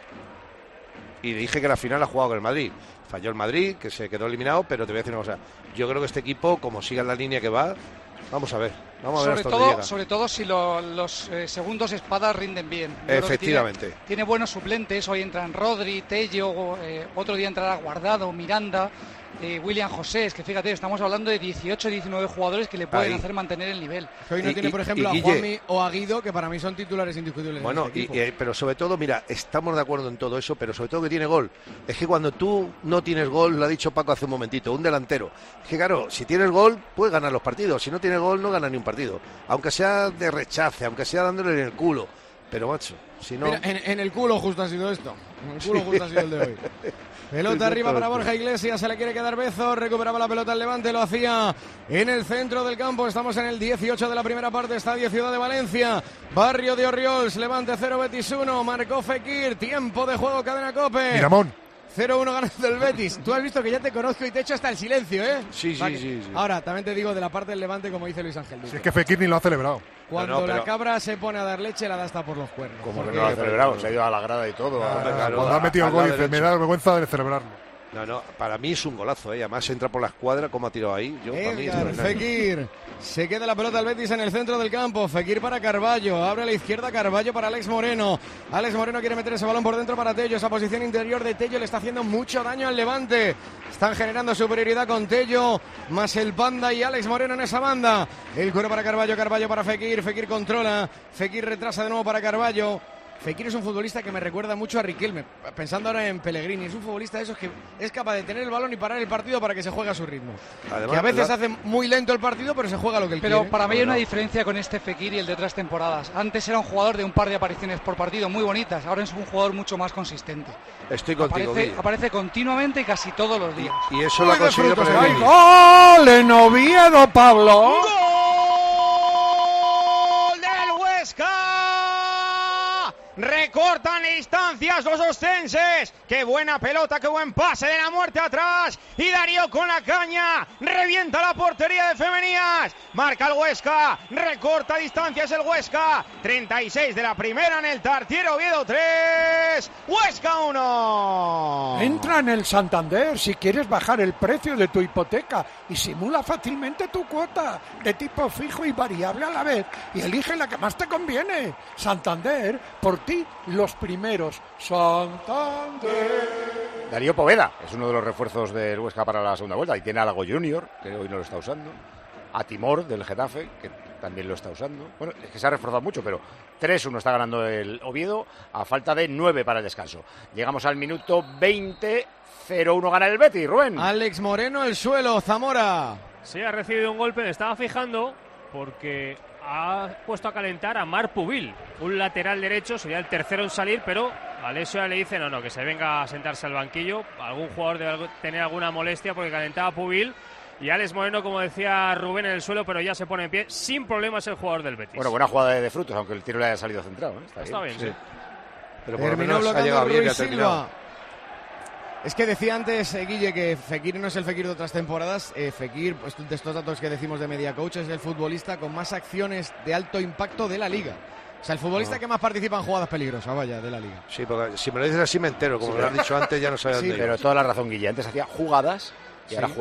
Y dije que la final ha jugado con el Madrid. Falló el Madrid, que se quedó eliminado, pero te voy a decir una cosa, yo creo que este equipo, como siga en la línea que va, vamos a ver. Vamos a ver sobre, hasta todo, dónde llega. sobre todo si lo, los eh, segundos espadas rinden bien. Yo Efectivamente. Tiene, tiene buenos suplentes. Hoy entran Rodri, Tello, eh, otro día entrará Guardado, Miranda, eh, William José. Es que fíjate, estamos hablando de dieciocho, diecinueve jugadores que le pueden Ahí. hacer mantener el nivel. Que hoy no y, tiene, por ejemplo, y, y, a Juanmi o a Guido, que para mí son titulares indiscutibles. Bueno, este y, y, pero sobre todo, mira, estamos de acuerdo en todo eso, pero sobre todo que tiene gol. Es que cuando tú no tienes gol, lo ha dicho Paco hace un momentito, un delantero. Es que claro, si tienes gol, puedes ganar los partidos. Si no tienes gol, no ganas ni un partido. Aunque sea de rechace, aunque sea dándole en el culo. Pero, macho, si no... Mira, en, en el culo justo ha sido esto. En el culo justo ha sido el de hoy. Pelota arriba para Borja Iglesias, se le quiere quedar Bezo, recuperaba la pelota el Levante, lo hacía en el centro del campo. Estamos en el dieciocho de la primera parte, Estadio Ciudad de Valencia, Barrio de Orriols, Levante cero, Betis uno, marcó Fekir, tiempo de juego, cadena COPE. Miramón. cero uno ganando el Betis. Tú has visto que ya te conozco y te echo hasta el silencio, ¿eh? Sí, sí, sí, sí. Ahora, también te digo de la parte del Levante, como dice Luis Ángel Duque. Si es que Fekir ni lo ha celebrado. Cuando no, no, pero... la cabra se pone a dar leche, la da hasta por los cuernos. Como que no lo ha celebrado, se ha ido a la grada y todo. Ah, a... claro, cuando ha metido el gol dice, me da vergüenza de celebrarlo. No, no, para mí es un golazo, ¿eh? Además entra por la escuadra, como ha tirado ahí. Yo, para mí es Fekir, se queda la pelota al Betis en el centro del campo. Fekir para Carballo, abre a la izquierda Carballo para Alex Moreno. Alex Moreno quiere meter ese balón por dentro para Tello. Esa posición interior de Tello le está haciendo mucho daño al Levante. Están generando superioridad con Tello, más el Panda y Alex Moreno en esa banda. El cuero para Carballo, Carballo para Fekir. Fekir controla, Fekir retrasa de nuevo para Carballo. Fekir es un futbolista que me recuerda mucho a Riquelme, pensando ahora en Pellegrini. Es un futbolista de esos que es capaz de tener el balón y parar el partido para que se juegue a su ritmo. Además, que a veces la... hace muy lento el partido, pero se juega lo que él pero quiere. Pero para mí hay una diferencia con este Fekir y el de otras temporadas. Antes era un jugador de un par de apariciones por partido muy bonitas, ahora es un jugador mucho más consistente. Estoy contigo, Aparece, aparece continuamente y casi todos los días. Y, y eso lo ha conseguido con el ¡Gol en Oviedo, Pablo! ¡Gol del Huesca! Recortan distancias los ostenses. Qué buena pelota, qué buen pase de la muerte atrás. Y Darío con la caña. Revienta la portería de Femenías. Marca el Huesca. Recorta distancias el Huesca. treinta y seis de la primera en el Tartiere Oviedo tres. Huesca uno. Entra en el Santander si quieres bajar el precio de tu hipoteca y simula fácilmente tu cuota de tipo fijo y variable a la vez. Y elige la que más te conviene. Santander, por ti los primeros. Santander. Darío Poveda es uno de los refuerzos del Huesca para la segunda vuelta. Y tiene a Lago Junior, que hoy no lo está usando. A Timor del Getafe, que también lo está usando. Bueno, es que se ha reforzado mucho, pero tres uno está ganando el Oviedo a falta de nueve para el descanso. Llegamos al minuto veinte, cero uno gana el Betis, Rubén. Alex Moreno, el suelo, Zamora. Sí, ha recibido un golpe, me estaba fijando, porque ha puesto a calentar a Marc Pubil, un lateral derecho, sería el tercero en salir, pero Alessio le dice no, no, que se venga a sentarse al banquillo. Algún jugador debe tener alguna molestia porque calentaba Pubil. Y Alex Moreno, como decía Rubén, en el suelo, pero ya se pone en pie. Sin problemas el jugador del Betis. Bueno, buena jugada de, de Frutos, aunque el tiro le haya salido centrado, ¿eh? Está, Está bien, bien, sí. sí. Pero por Terminó lo menos ha llegado bien y ha terminado. Es que decía antes, eh, Guille, que Fekir no es el Fekir de otras temporadas. Eh, Fekir, pues, de estos datos que decimos de Media Coach, es el futbolista con más acciones de alto impacto de la Liga. O sea, el futbolista no. que más participa en jugadas peligrosas, vaya, de la Liga. Sí, porque si me lo dices así me entero. Como sí, me lo has dicho antes, ya no sabía sí, dónde pero ir. Toda la razón, Guille. Antes hacía jugadas y sí. ahora juega.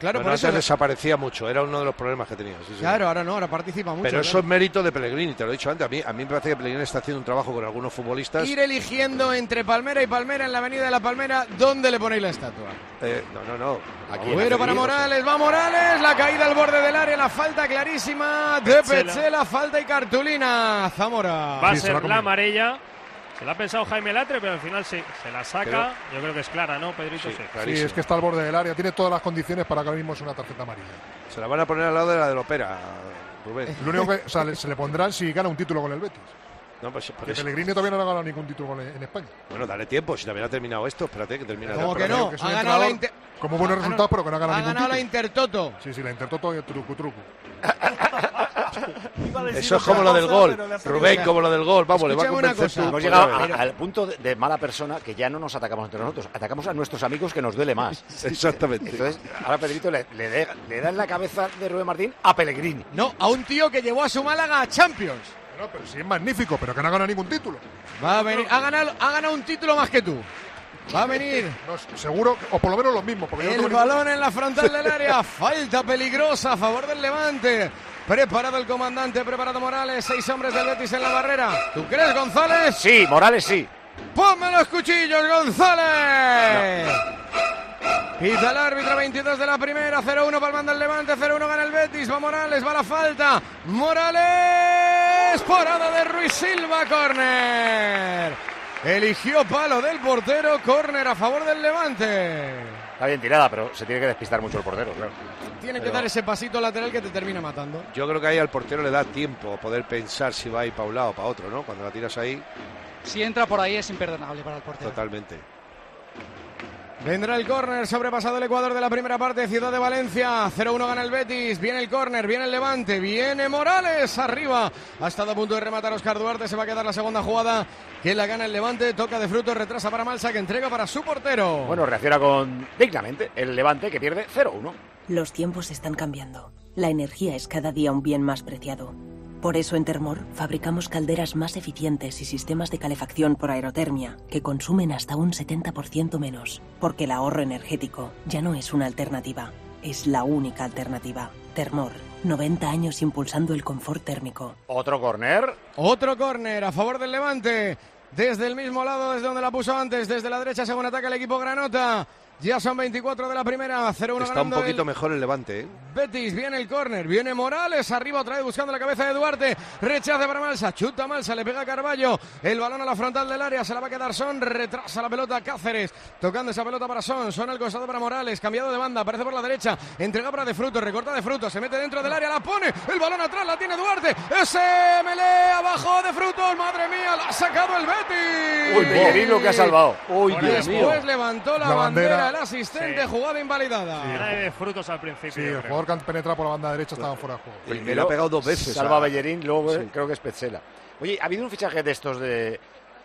Claro, bueno, por antes eso desaparecía mucho, era uno de los problemas que tenía. Sí, sí. Claro, ahora no, ahora participa mucho. Pero claro. eso es mérito de Pellegrini, te lo he dicho antes. A mí, a mí me parece que Pellegrini está haciendo un trabajo con algunos futbolistas. Ir eligiendo entre Palmera y Palmera en la avenida de la Palmera, ¿dónde le ponéis la estatua? Eh, no, no, no. Aquí Bueno, para Morales, va Morales, la caída al borde del área, la falta clarísima de Petzela, falta y cartulina. Zamora. Va a Sí, ser la amarilla. Se la ha pensado Jaime Latre, pero al final sí, se la saca. Pero, yo creo que es clara, ¿no, Pedrito? Sí, sí, es que está al borde del área, tiene todas las condiciones para que ahora mismo es una tarjeta amarilla. Se la van a poner al lado de la del Opera, Rubén. Lo único que o sea, se le pondrán si gana un título con el Betis. No, pues, por que eso. Pellegrini todavía no ha ganado ningún título en España. Bueno, dale tiempo, si también ha terminado esto, espérate que termine. ¿Cómo que no? Que es Ha un ganado la entrenador Inter... Con muy buenos Ah, resultados, no. pero que no ha ganado Ha ningún ganado la título. Intertoto. Sí, sí, la Intertoto y truco, truco. Eso es como lo del gol, Rubén, como lo del gol. Vamos, le va a convencer tú. Hemos llegado a- al punto de, de mala persona que ya no nos atacamos entre nosotros, atacamos a nuestros amigos que nos duele más. Exactamente. Entonces, ahora Pedrito le, le, de- le da en la cabeza de Rubén Martín a Pellegrini. No, a un tío que llevó a su Málaga a Champions. No, pero sí es magnífico, pero que no ha ganado ningún título. Va a venir, ha ganado, ha ganado un título más que tú. Va a venir. No, seguro, o por lo menos los mismos. Porque yo no El tengo balón en la frontal del área. Falta peligrosa a favor del Levante. Preparado el comandante, preparado Morales. Seis hombres del Betis en la barrera. ¿Tú crees, González? Sí, Morales sí. ¡Ponme los cuchillos, González! Pita el árbitro, veintidós de la primera, cero uno para el mando del Levante, cero uno gana el Betis, va Morales, va la falta, Morales, parada de Ruiz Silva, córner. Eligió palo del portero, córner a favor del Levante. Está bien tirada, pero se tiene que despistar mucho el portero, claro. Tiene que Pero- dar ese pasito lateral que te termina matando. Yo creo que ahí al portero le da tiempo a poder pensar si va a ir para un lado o para otro, ¿no? Cuando la tiras ahí, Si entra por ahí es imperdonable para el portero. totalmente. Vendrá el córner, sobrepasado el Ecuador de la primera parte, Ciudad de Valencia, cero uno gana el Betis, viene el córner, viene el Levante, viene Morales arriba, ha estado a punto de rematar Óscar Duarte, se va a quedar la segunda jugada, que la gana el Levante, toca de fruto, retrasa para Malsa, que entrega para su portero. Bueno, reacciona con dignamente el Levante, que pierde cero uno. Los tiempos están cambiando. La energía es cada día un bien más preciado. Por eso en Termor fabricamos calderas más eficientes y sistemas de calefacción por aerotermia que consumen hasta un setenta por ciento menos. Porque el ahorro energético ya no es una alternativa, es la única alternativa. Termor, noventa años impulsando el confort térmico. Otro córner. Otro córner a favor del Levante, desde el mismo lado, desde donde la puso antes, desde la derecha según ataca el equipo granota. Ya son veinticuatro de la primera, cero uno Está un ganando poquito el mejor el Levante, ¿eh? Betis, viene el córner, viene Morales, arriba otra vez buscando la cabeza de Duarte, rechaza para Malsa, chuta Malsa, le pega a Carballo, el balón a la frontal del área, se la va a quedar Son, retrasa la pelota Cáceres, tocando esa pelota para Son, Son al costado para Morales, cambiado de banda, aparece por la derecha, entrega para De Fruto, recorta De Fruto, se mete dentro del área, la pone, el balón atrás, la tiene Duarte, ese melee abajo de Frutos, madre mía, la ha sacado el Betis. Uy, Bellerín lo que ha salvado. Uy, Por Dios mío. Después levantó la, La bandera, bandera. el asistente, Sí. jugada invalidada. Era de frutos al principio. Sí, yo el creo. jugador que han penetrado por la banda derecha estaba fuera de juego. Y le ha pegado dos veces. Salva a- Bellerín, luego Sí. creo que es Petzela. Oye, ha habido un fichaje de estos de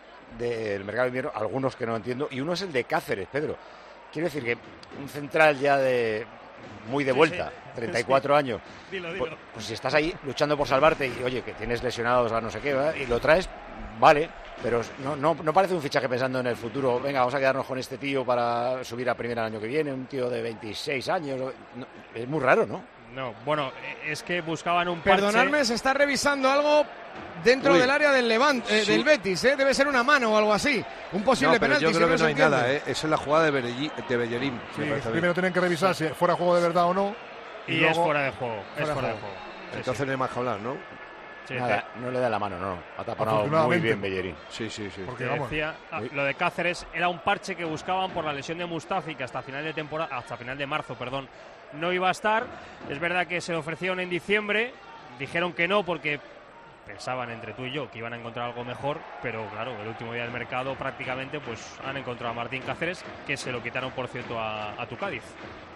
del mercado de invierno, algunos que no entiendo, y uno es el de Cáceres, Pedro. Quiero decir que un central ya de muy de Sí, vuelta, sí. treinta y cuatro años. Dilo, Pues, dilo. pues si estás ahí luchando por salvarte y oye, que tienes lesionados a no sé qué, ¿verdad? Y lo traes, vale, pero no, no, no parece un fichaje pensando en el futuro. Venga, vamos a quedarnos con este tío para subir a primera el año que viene, un tío de veintiséis años. No, es muy raro, ¿no? No, bueno, eh, es que buscaban un parche. Perdonadme, se está revisando algo dentro Uy. del área del Levante, eh, Sí. del Betis, eh, debe ser una mano o algo así, un posible No, pero penalti. yo si creo no que se no hay entiende. nada, ¿eh? Esa es la jugada de, Bellerín, de Bellerín. me Sí, parece a mí. primero tienen que revisar si fuera juego de verdad o no. Y, luego- es fuera de juego. Es fuera de fuera de juego. juego. Sí, Entonces no hay más que hablar, ¿no? sí. Sí, Nada, no le da la mano, no, no. Ha taponado muy Afortunadamente. bien Bellerín. Sí, sí, sí. Porque Te vamos, decía, ah, lo de Cáceres era un parche que buscaban por la lesión de Mustafi, que hasta final de temporada, hasta final de marzo, perdón, no iba a estar. Es verdad que se lo ofrecieron en diciembre, dijeron que no porque pensaban entre tú y yo que iban a encontrar algo mejor, pero claro, el último día del mercado prácticamente pues han encontrado a Martín Cáceres, que se lo quitaron por cierto a, a tu Cádiz.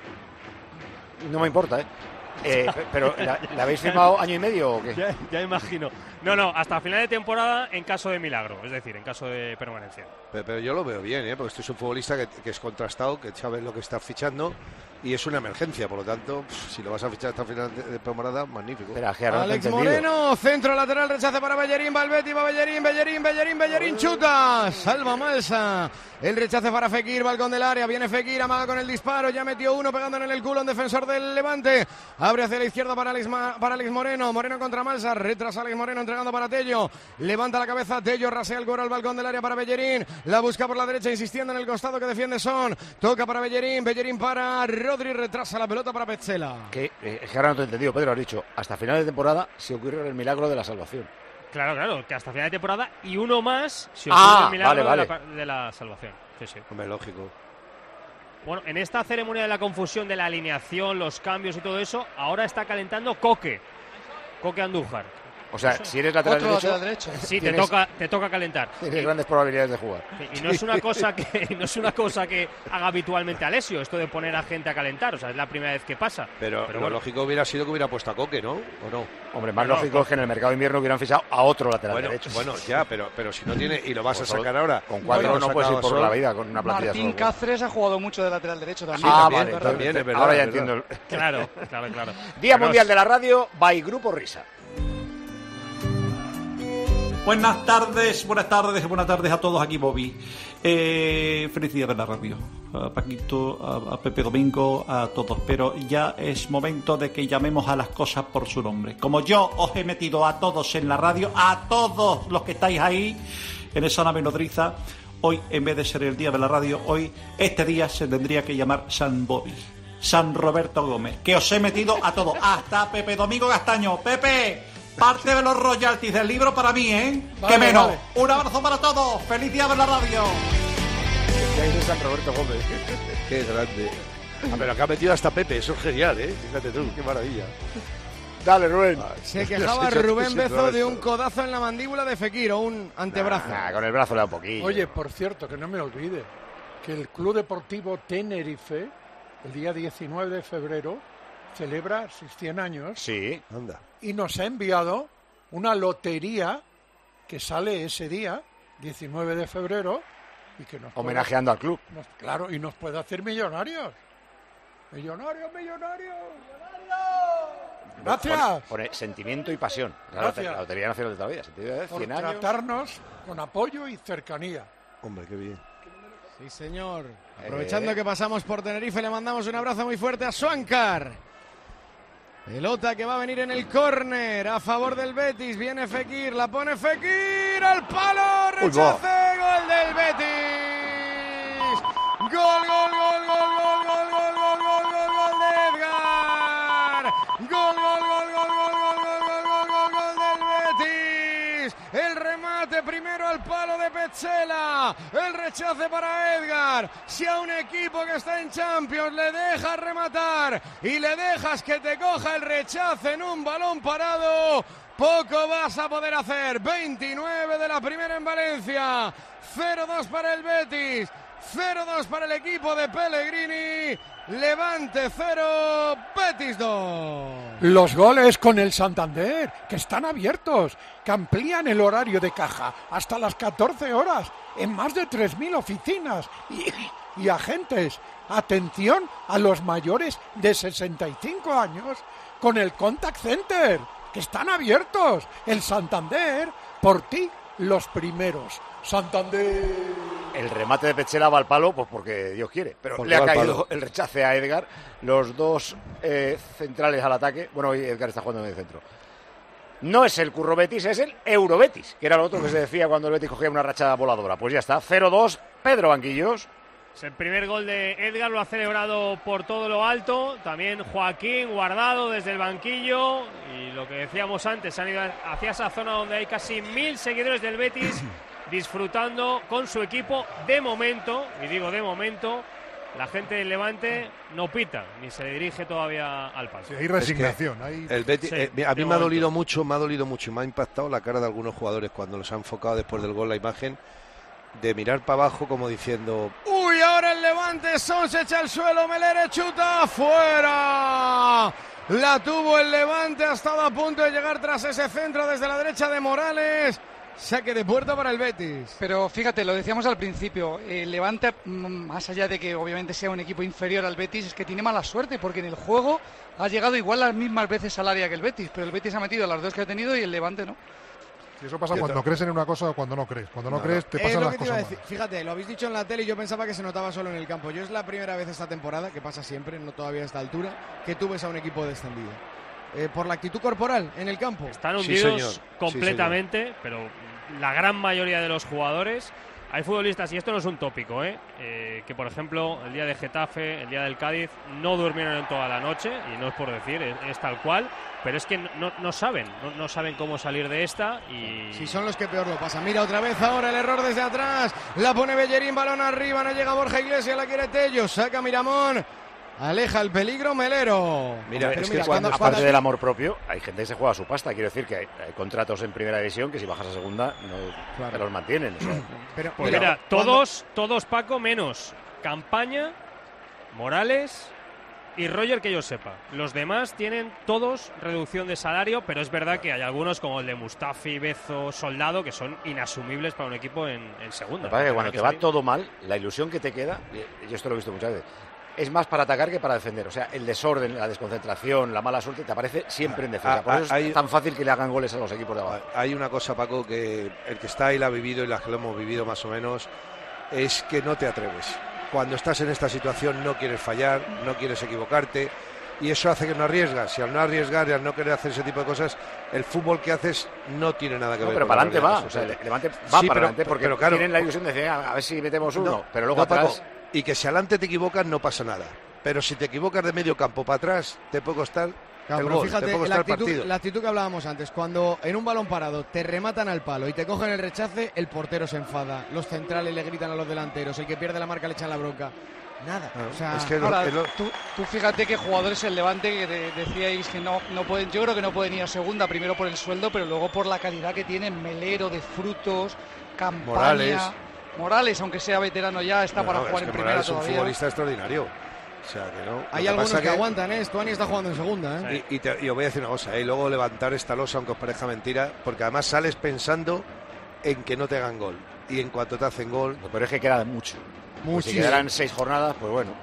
No me importa, ¿eh? Eh, pe- pero ¿la, la habéis firmado año y medio o qué? Ya, ya imagino. No, no, hasta final de temporada en caso de milagro, es decir, en caso de permanencia. Pero, pero yo lo veo bien, ¿eh? Porque este es un futbolista que, que es contrastado, que sabe lo que está fichando y es una emergencia, por lo tanto, pff, si lo vas a fichar hasta final de, de temporada, magnífico. Pero, Gerard, Alex Moreno, centro lateral, rechace para Bellerín, va el Betis, va Bellerín, Bellerín, Bellerín, Bellerín, chuta, salva Malsa. El rechace para Fekir, balcón del área, viene Fekir, amaga con el disparo, ya metió uno pegándole en el culo a un defensor del Levante. Abre hacia la izquierda para Alex, para Alex Moreno, Moreno contra Malsa, retrasa Alex Moreno entregando para Tello. Levanta la cabeza, Tello rasea el cuero al balcón del área para Bellerín, la busca por la derecha insistiendo en el costado que defiende Son. Toca para Bellerín, Bellerín para Rodri, retrasa la pelota para Petzela. Que eh, es que ahora no te he entendido, Pedro, has dicho, hasta final de temporada se ocurre el milagro de la salvación. Claro, claro, que hasta final de temporada y uno más se ocurre ah, el milagro vale, de, vale. la, de la salvación. Sí, sí. Hombre, lógico. Bueno, en esta ceremonia de la confusión de la alineación, los cambios y todo eso, ahora está calentando Coque. Coque Andújar. O sea, si eres lateral Otro derecho, lateral derecho. Sí, te tienes- toca, te toca calentar. tienes grandes probabilidades de jugar. Y no es una cosa que no es una cosa que haga habitualmente Alessio, esto de poner a gente a calentar, o sea, es la primera vez que pasa. Pero, Pero lo bueno. lógico hubiera sido que hubiera puesto a Coque, ¿no? ¿O no? Hombre, más No, lógico no. es que en el mercado de invierno hubieran fichado a otro lateral Bueno, derecho. bueno, ya, pero, pero si no tiene y lo vas a Pues solo- sacar ahora. Con cuatro Bueno, no puedes ir sacado por solo. la vida con una plantilla Martín solo. Cáceres ha jugado mucho de lateral derecho también. Ah, también, vale, también, entonces, es verdad, ahora ya es verdad. entiendo. el- Claro, claro, claro. Día Pero Mundial es- de la Radio, by Grupo Risa. Buenas tardes, buenas tardes, buenas tardes a todos, aquí Bobby. Eh, feliz día de la radio, a Paquito, a, a Pepe Domingo, a todos. Pero ya es momento de que llamemos a las cosas por su nombre. Como yo os he metido a todos en la radio, a todos los que estáis ahí en esa nave nodriza, hoy en vez de ser el día de la radio, hoy este día se tendría que llamar San Bobby, San Roberto Gómez, que os he metido a todos, hasta Pepe Domingo Castaño. Pepe, parte de los royalties del libro para mí, ¿eh? Vale, que menos. vale. Un abrazo para todos. Feliz día de la radio. Ya dice San Roberto Gómez. Qué grande. Ah, pero acá ha metido hasta Pepe, eso es genial, ¿eh? Fíjate tú, qué maravilla. Dale, Rubén. Se quejaba Rubén Bezo de un codazo en la mandíbula de Fekir o un antebrazo. Nah, con el brazo le da un poquillo. Oye, por cierto, que no me olvide que el Club Deportivo Tenerife, el día diecinueve de febrero, celebra sus cien años. Sí. Anda. Y nos ha enviado una lotería que sale ese día, diecinueve de febrero, y que nos puede- Homenajeando al club. nos- claro, y nos puede hacer millonarios. Millonarios, millonarios, millonarios. Gracias Pone, pone sentimiento y pasión. La, Gracias. lotería- la Lotería Nacional de Todavía. Sentido de por cien años. tratarnos con apoyo y cercanía. Hombre, qué bien. Sí, señor. Aprovechando que pasamos por Tenerife, le mandamos un abrazo muy fuerte a Swankar. Pelota que va a venir en el córner a favor del Betis. Viene Fekir, la pone Fekir al palo. Rechace, gol del Betis. Gol, gol, gol, gol, gol, gol, gol, gol, gol, gol, gol de Edgar. Gol, gol, gol, gol, gol, gol, gol, gol, gol, gol, gol del Betis. El remate primero al palo de Petzela. El rechace para Edgar. Si a un equipo que está en Champions le dejas rematar y le dejas que te coja el rechace en un balón parado, poco vas a poder hacer. veintinueve de la primera en Valencia. cero dos para el Betis. cero dos para el equipo de Pellegrini. Levante cero, Betis dos. Los goles con el Santander, que están abiertos, que amplían el horario de caja hasta las catorce horas en más de tres mil oficinas y, y agentes. Atención a los mayores de sesenta y cinco años con el Contact Center, que están abiertos. El Santander, por ti, los primeros. Santander. El remate de Petzela va al palo, pues porque Dios quiere. Pero Porque le ha va al caído palo. el rechace a Edgar. Los dos eh, centrales al ataque. Bueno, hoy Edgar está jugando en el centro. No es el Curro Betis, es el Euro Betis, que era lo otro que se decía cuando el Betis cogía una racha voladora. Pues ya está, cero dos, Pedro Banquillos. Es el primer gol de Edgar, lo ha celebrado por todo lo alto. También Joaquín Guardado desde el banquillo. Y lo que decíamos antes, se han ido hacia esa zona donde hay casi mil seguidores del Betis disfrutando con su equipo de momento. Y digo de momento, la gente del Levante no pita, ni se dirige todavía al palco. Hay resignación. Hay... El Betis, Sí, eh, a mí de me ha momento. dolido mucho, me ha dolido mucho, me ha impactado la cara de algunos jugadores cuando los ha enfocado después del gol la imagen, de mirar para abajo como diciendo, Uy, ahora el Levante, Son se echa al suelo, Melere chuta, fuera. La tuvo el Levante, ha estado a punto de llegar tras ese centro desde la derecha de Morales. Saque de puerta para el Betis. Pero fíjate, lo decíamos al principio, el Levante, más allá de que obviamente sea un equipo inferior al Betis, es que tiene mala suerte, porque en el juego ha llegado igual las mismas veces al área que el Betis, pero el Betis ha metido las dos que ha tenido y el Levante no. Y eso pasa cuando crees en una cosa o cuando no crees. Cuando no, no crees, te pasan lo las que te cosas iba a decir. Fíjate, lo habéis dicho en la tele y yo pensaba que se notaba solo en el campo. Yo es la primera vez esta temporada, que pasa siempre, no todavía a esta altura, que tú ves a un equipo descendido. Eh, por la actitud corporal en el campo. Están hundidos sí, completamente, sí, pero la gran mayoría de los jugadores, hay futbolistas, y esto no es un tópico, ¿eh? Eh, que por ejemplo el día de Getafe, el día del Cádiz, no durmieron en toda la noche, y no es por decir, es, es tal cual, pero es que no, no saben, no, no saben cómo salir de esta y... Si son los que peor lo pasan. Mira otra vez ahora el error desde atrás, la pone Bellerín, balón arriba, no llega Borja Iglesias, la quiere Tello, saca Miramón. Aleja el peligro Melero. Mira, Pero es que mira, cuando, cuando, aparte del amor propio, hay gente que se juega su pasta. Quiero decir que hay, hay contratos en primera división que si bajas a segunda no claro. te los mantienen. O sea. Pero, pues mira, mira todos, todos Paco, menos Campaña, Morales y Roger, que yo sepa. Los demás tienen todos reducción de salario, pero es verdad que hay algunos como el de Mustafi, Bezo, Soldado, que son inasumibles para un equipo en, en segunda. Me parece que cuando te va todo mal, la ilusión que te queda, yo esto lo he visto muchas veces, es más para atacar que para defender. O sea, el desorden, la desconcentración, la mala suerte te aparece siempre en defensa. Por eso hay, es tan fácil que le hagan goles a los equipos de abajo. Hay una cosa, Paco, que el que está ahí la ha vivido y las que lo hemos vivido más o menos, es que no te atreves. Cuando estás en esta situación no quieres fallar, no quieres equivocarte, y eso hace que no arriesgas. Y al no arriesgar y al no querer hacer ese tipo de cosas, el fútbol que haces no tiene nada que no, ver pero con para adelante va. O sea, el Levante va sí, para pero, adelante porque pero, claro, tienen la ilusión de decir, a ver si metemos uno, no, pero luego no, atrás... Paco, y que si adelante te equivocas no pasa nada. Pero si te equivocas de medio campo para atrás, te puede costar claro, el pero gol, fíjate, te puede la costar actitud, el partido. La actitud que hablábamos antes, cuando en un balón parado te rematan al palo y te cogen el rechace, el portero se enfada, los centrales le gritan a los delanteros, el que pierde la marca le echan la bronca. Nada. No, o sea, es que ahora, lo, lo... Tú, tú fíjate que jugadores el Levante que de, decíais que no, no pueden, yo creo que no pueden ir a segunda, primero por el sueldo, pero luego por la calidad que tienen, Melero, De Frutos, Campaña, Morales, Morales aunque sea veterano ya, está no, para no, jugar es en que primera Morales todavía. Es un futbolista extraordinario. O sea, que no. Hay algunos que, que aguantan, ¿eh? Stuani está jugando en segunda, ¿eh? Y, y, te, y os voy a decir una cosa, ¿eh? Y luego levantar esta losa, aunque os parezca mentira, porque además sales pensando en que no te hagan gol. Y en cuanto te hacen gol... No, pero es que queda mucho. Pues si quedaran seis jornadas, pues bueno.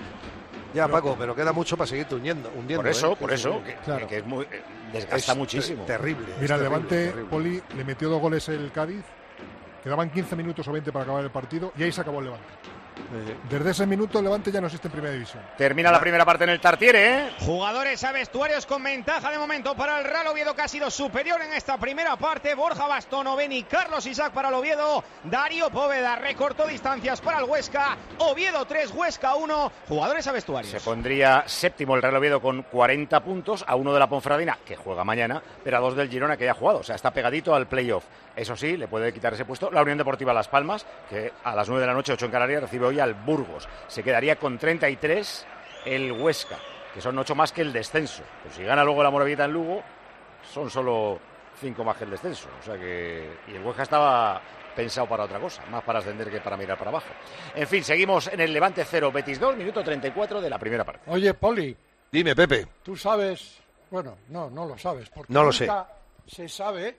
Ya, pero, Paco, pero queda mucho para seguirte hundiendo. hundiendo por eso, ¿eh? por eso, que, claro. que es muy, desgasta es muchísimo. Terrible. Mira, el Levante, terrible. Poli, le metió dos goles el Cádiz. Quedaban quince minutos o veinte para acabar el partido y ahí se acabó el Levante. Desde ese minuto el Levante ya no existe en primera división. Termina la primera parte en el Tartiere, ¿eh? Jugadores a vestuarios con ventaja de momento para el Real Oviedo, que ha sido superior en esta primera parte. Borja Bastón, Oveni, Carlos Isaac para el Oviedo. Darío Póveda recortó distancias para el Huesca. Oviedo tres, Huesca uno. Jugadores a vestuarios. Se pondría séptimo el Real Oviedo con cuarenta puntos, a uno de la Ponferradina, que juega mañana, pero a dos del Girona, que ya ha jugado. O sea, está pegadito al playoff. Eso sí, le puede quitar ese puesto la Unión Deportiva Las Palmas, que a las nueve de la noche, ocho en Canarias, recibe hoy al Burgos. Se quedaría con treinta y tres el Huesca, que son ocho más que el descenso. Pues si gana luego la Morevieta en Lugo, son solo cinco más que el descenso. O sea que... Y el Huesca estaba pensado para otra cosa, más para ascender que para mirar para abajo. En fin, seguimos en el Levante cero, Betis dos, minuto treinta y cuatro de la primera parte. Oye, Poli. Dime, Pepe. Tú sabes... Bueno, no, no lo sabes. Porque no lo sé. Se sabe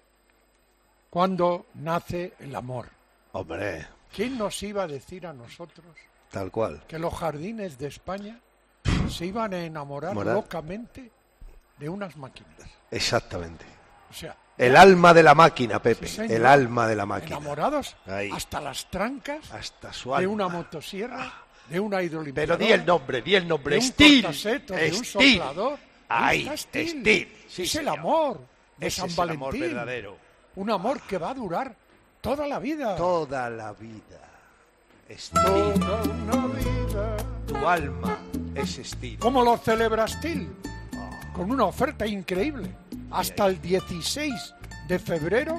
cuándo nace el amor. Hombre. ¿Quién nos iba a decir a nosotros tal cual que los jardines de España se iban a enamorar Moral. locamente de unas máquinas? Exactamente. O sea, el alma de la máquina, Pepe. Sí, el alma de la máquina. Enamorados Ahí. hasta las trancas hasta su alma. de una motosierra, ah. de una hidrolimpiadora. Pero di el nombre, di el nombre. De un Steel. cortaseto, de un Steel. soplador. Ahí, Steel. Steel. Sí, es señor. el amor de Ese San es Valentín. El amor verdadero. Un amor que va a durar toda la vida. Toda la vida. Steel. Toda una vida. Tu alma es Steel. ¿Cómo lo celebra Steel? Oh. Con una oferta increíble. Hasta el dieciséis de febrero,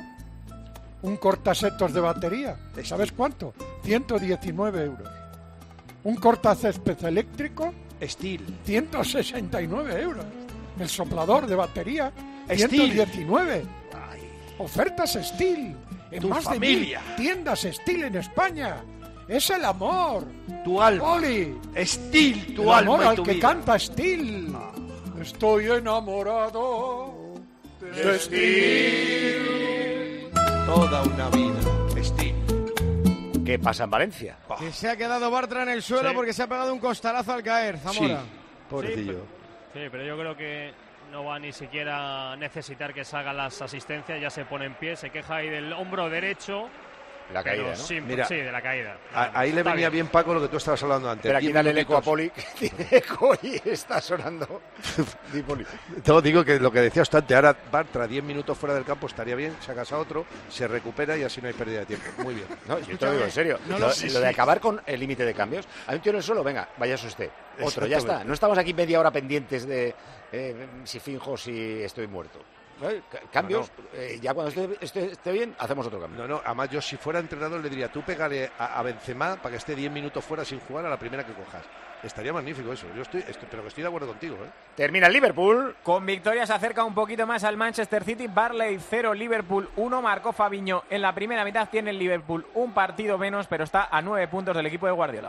un cortasetos de batería. Steel. ¿Sabes cuánto? ciento diecinueve euros. Un cortacésped eléctrico. Steel. ciento sesenta y nueve euros. El soplador de batería. Steel. ciento diecinueve. Ay. Ofertas Steel. En tu más familia. de mil tiendas Steel en España. Es el amor. Tu alma. Poli. Steel, tu el alma. amor y al tu que vida. canta Steel. Ah. Estoy enamorado de, de Steel. Toda una vida. Steve. ¿Qué pasa en Valencia? Que se ha quedado Bartra en el suelo Sí. porque se ha pegado un costalazo al caer, Zamora. Sí, pobrecillo. Sí, pero yo creo que no va ni siquiera a necesitar que salgan las asistencias, ya se pone en pie, se queja ahí del hombro derecho. La caída, ¿no? Sí, Mira, sí, de la caída. A- ahí le Está venía bien. Paco, lo que tú estabas hablando antes. Pero aquí Diez dale el eco a minutitos. Poli, que tiene eco y está sonando. Di, Poli. Te digo que lo que decía bastante, ahora Bartra diez minutos fuera del campo estaría bien, sacas a otro, se recupera y así no hay pérdida de tiempo. Muy bien. No, yo te lo digo en serio. No lo, lo sé, lo de sí. acabar con el límite de cambios. Hay un tío en el suelo, venga, vaya usted. Otro, ya está. Exactamente. No estamos aquí media hora pendientes de eh, si finjo, si estoy muerto. ¿Eh? C- Cambios, eh, ya cuando esté, esté- esté bien, hacemos otro cambio. No, no, además yo si fuera entrenador le diría, tú pégale a, a Benzema para que esté diez minutos fuera sin jugar a la primera que cojas. Estaría magnífico eso. Yo estoy, estoy pero que estoy de acuerdo contigo, ¿eh? Termina el Liverpool. Con victoria se acerca un poquito más al Manchester City. Barley cero, Liverpool uno. Marcó Fabinho en la primera mitad. Tiene el Liverpool un partido menos, pero está a nueve puntos del equipo de Guardiola.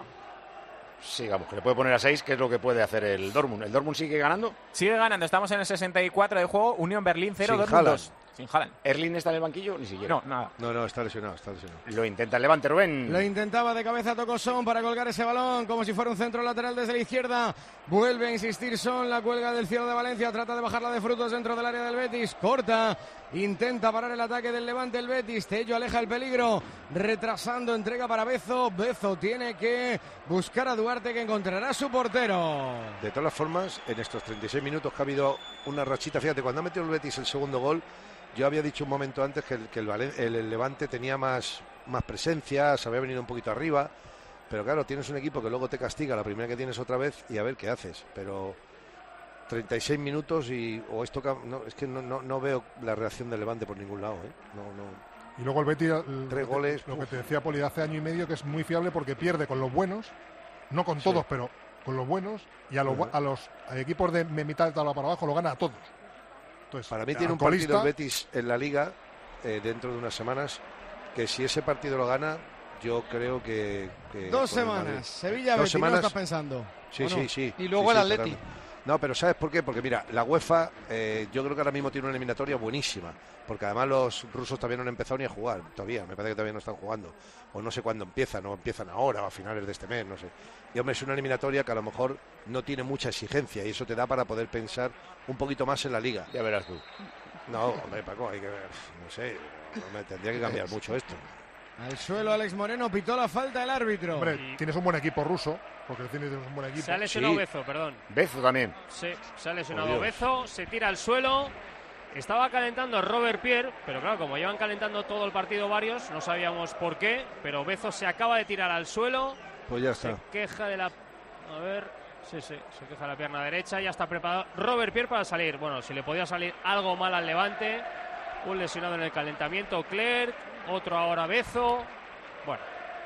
Sigamos, que le puede poner a seis, que es lo que puede hacer el Dortmund. ¿El Dortmund sigue ganando? Sigue ganando. Estamos en el sesenta y cuatro de juego. Unión Berlín cero, Sin Dortmund Haaland. dos. Sin Haaland. ¿Erling está en el banquillo? Ni siquiera. No, nada. No, no, está lesionado, está lesionado. Lo intenta el Levante, Rubén. Lo intentaba de cabeza, tocó Son para colgar ese balón como si fuera un centro lateral desde la izquierda. Vuelve a insistir Son, la cuelga del cielo de Valencia, trata de bajarla de Frutos dentro del área del Betis, corta, intenta parar el ataque del Levante el Betis, Tello aleja el peligro, retrasando, entrega para Bezo, Bezo tiene que buscar a Duarte que encontrará a su portero. De todas las formas, en estos treinta y seis minutos que ha habido una rachita, fíjate, cuando ha metido el Betis el segundo gol, yo había dicho un momento antes que el, que el, Valen- el- el Levante tenía más, más presencia, se había venido un poquito arriba, pero claro, tienes un equipo que luego te castiga la primera que tienes otra vez y a ver qué haces, pero treinta y seis minutos y o esto ca- no, es que no, no, no veo la reacción del Levante por ningún lado, ¿eh? No, no. Y luego el Betis, el- Tres goles, lo que uf. te decía Poli de hace año y medio, que es muy fiable porque pierde con los buenos, no con Sí. todos, pero con los buenos, y a los, Ajá. a los equipos de mitad de tabla para abajo lo gana a todos. Entonces, Para mí al tiene un colista, partido el Betis en la Liga eh, dentro de unas semanas que si ese partido lo gana, yo creo que... que Dos con el semanas, Madrid. Sevilla Dos Betis, ¿no semanas. estás pensando? Sí, ¿O no? sí, sí. Y luego Sí, el sí, Atleti. totalmente. No, pero ¿sabes por qué? Porque mira, la UEFA eh, yo creo que ahora mismo tiene una eliminatoria buenísima, porque además los rusos todavía no han empezado ni a jugar, todavía, me parece que todavía no están jugando, o no sé cuándo empiezan, o empiezan ahora, o a finales de este mes, no sé. Y hombre, es una eliminatoria que a lo mejor no tiene mucha exigencia, y eso te da para poder pensar un poquito más en la Liga. Ya verás tú. No, hombre, Paco, hay que ver, no sé, hombre, tendría que cambiar mucho esto. Al suelo Alex Moreno, pitó la falta el árbitro. Hombre, tienes un buen equipo ruso, porque tienes un buen equipo. Se ha lesionado Sí. Bezo, perdón. Bezo también. Sí, se ha lesionado Oh, Dios. Bezo, se tira al suelo. Estaba calentando Robert Pierre, pero claro, como llevan calentando todo el partido varios, no sabíamos por qué, pero Bezo se acaba de tirar al suelo. Pues ya Se está. queja de la... A ver... Sí, sí, se queja de la pierna derecha, ya está preparado Robert Pierre para salir. Bueno, si le podía salir algo mal al Levante, un lesionado en el calentamiento, Clerc, otro ahora Bezo. Bueno,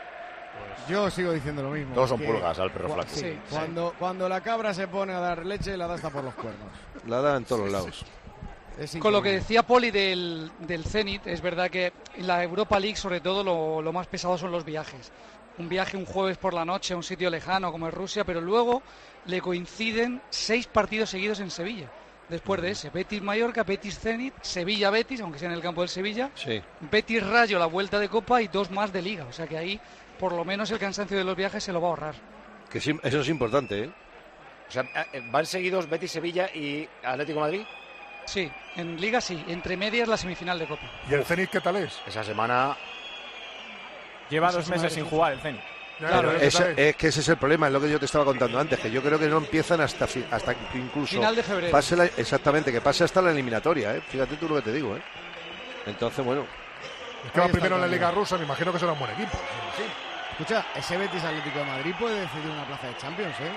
pues... Yo sigo diciendo lo mismo. Todos son que pulgas al perro cua- flaco. sí, Sí. Cuando, cuando la cabra se pone a dar leche, la da hasta por los cuernos. La da en todos los lados. Es Con lo que increíble. decía Poli del, del Zenit, es verdad que en la Europa League sobre todo lo, lo más pesado son los viajes. Un viaje un jueves por la noche a un sitio lejano como es Rusia, pero luego le coinciden seis partidos seguidos en Sevilla. Después de ese, Betis Mallorca, Betis Zenit, Sevilla Betis, aunque sea en el campo del Sevilla, Sí. Betis Rayo la vuelta de Copa y dos más de Liga. O sea que ahí por lo menos el cansancio de los viajes se lo va a ahorrar. Que sí, eso es importante, ¿eh? O sea, eh, ¿van seguidos Betis, Sevilla y Atlético de Madrid? Sí, en Liga sí, entre medias la semifinal de Copa. ¿Y el Zenit qué tal es? Esa semana... Lleva Esa dos semana meses de sin FIFA. jugar el Zenit. Claro, ¿qué ese- tal es? es que ese es el problema, es lo que yo te estaba contando antes, que yo creo que no empiezan hasta fi- hasta que incluso Final de febrero. pase la- exactamente, que pase hasta la eliminatoria, ¿eh? Fíjate tú lo que te digo, ¿eh? Entonces, bueno, Es que va Ahí está primero en la el Liga cambio. Rusa, me imagino que será un buen equipo. Sí. Escucha, ese Betis Atlético de Madrid puede decidir una plaza de Champions, ¿eh?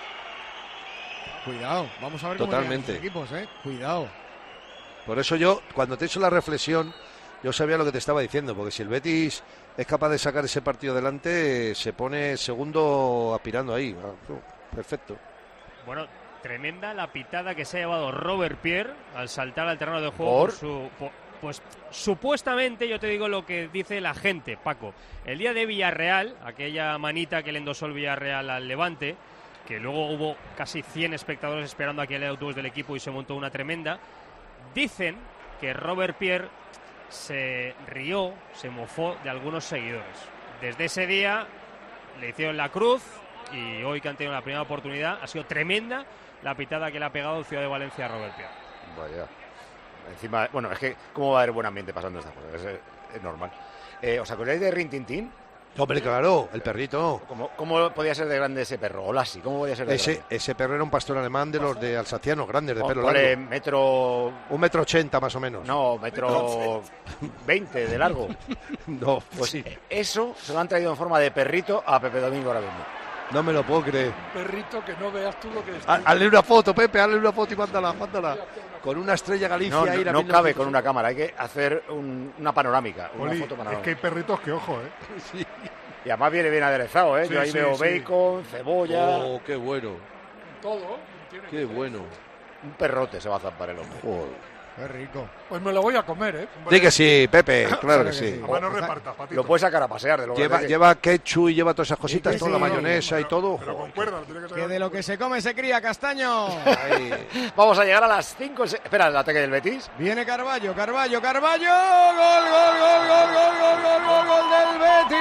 Cuidado, vamos a ver cómo Totalmente. llegan los equipos, ¿eh? Cuidado. por eso yo, cuando te he hecho la reflexión, yo sabía lo que te estaba diciendo, porque si el Betis es capaz de sacar ese partido adelante, se pone segundo aspirando ahí. Ah, uh, perfecto. Bueno, tremenda la pitada que se ha llevado Robert Pierre al saltar al terreno de juego ¿Por? por su... por- pues supuestamente, yo te digo lo que dice la gente, Paco. El día de Villarreal, aquella manita que le endosó el Villarreal al Levante, que luego hubo casi cien espectadores esperando aquí el autobús del equipo y se montó una tremenda, dicen que Robert Pierre se rió, se mofó de algunos seguidores. Desde ese día le hicieron la cruz y hoy que han tenido la primera oportunidad ha sido tremenda la pitada que le ha pegado el Ciudad de Valencia a Robert Pia. Vaya. Encima, bueno, es que cómo va a haber buen ambiente pasando estas cosas, es, es normal. Eh, ¿Os acordáis de Rin Tin Tin? Hombre, claro, el perrito. ¿Cómo, ¿Cómo podía ser de grande ese perro? O Lassie, ¿cómo podía ser de ese, grande? Ese perro era un pastor alemán de los de alsacianos, grandes, de pelo Ponle largo. metro... Un metro ochenta más o menos. No, metro veinte de largo. No, pues sí. Eso se lo han traído en forma de perrito a Pepe Domingo ahora mismo. No me lo puedo creer. Perrito que no veas tú lo que es. Hazle una foto, Pepe, hazle una foto y mándala, mándala. Con una estrella Galicia. No, no, ahí, no cabe con una cámara, hay que hacer un, una panorámica, una Oli, foto panorámica. Es que hay perritos que ojo, ¿eh? Sí. Y además viene bien aderezado, ¿eh? Sí, Yo ahí sí, veo sí. bacon, cebolla... Oh, qué bueno. Todo. Qué bueno. Un perrote se va a zampar el hombre. Joder. Qué rico. Pues me lo voy a comer, ¿eh? Di que sí, Pepe, claro que sí. A mano repartas, patito. Lo puedes sacar a pasear. De lo Lleva, que... lleva ketchup y lleva todas esas cositas, Sí, toda sí. la mayonesa pero, y todo. Pero con cuerda, lo tiene que sacar. Que de lo que se come se cría, Castaño. Ay. Vamos a llegar a las cinco... Espera, el ataque del Betis. Viene Carballo, Carballo, Carballo. Gol, gol, gol, gol, gol, gol, gol, gol, gol del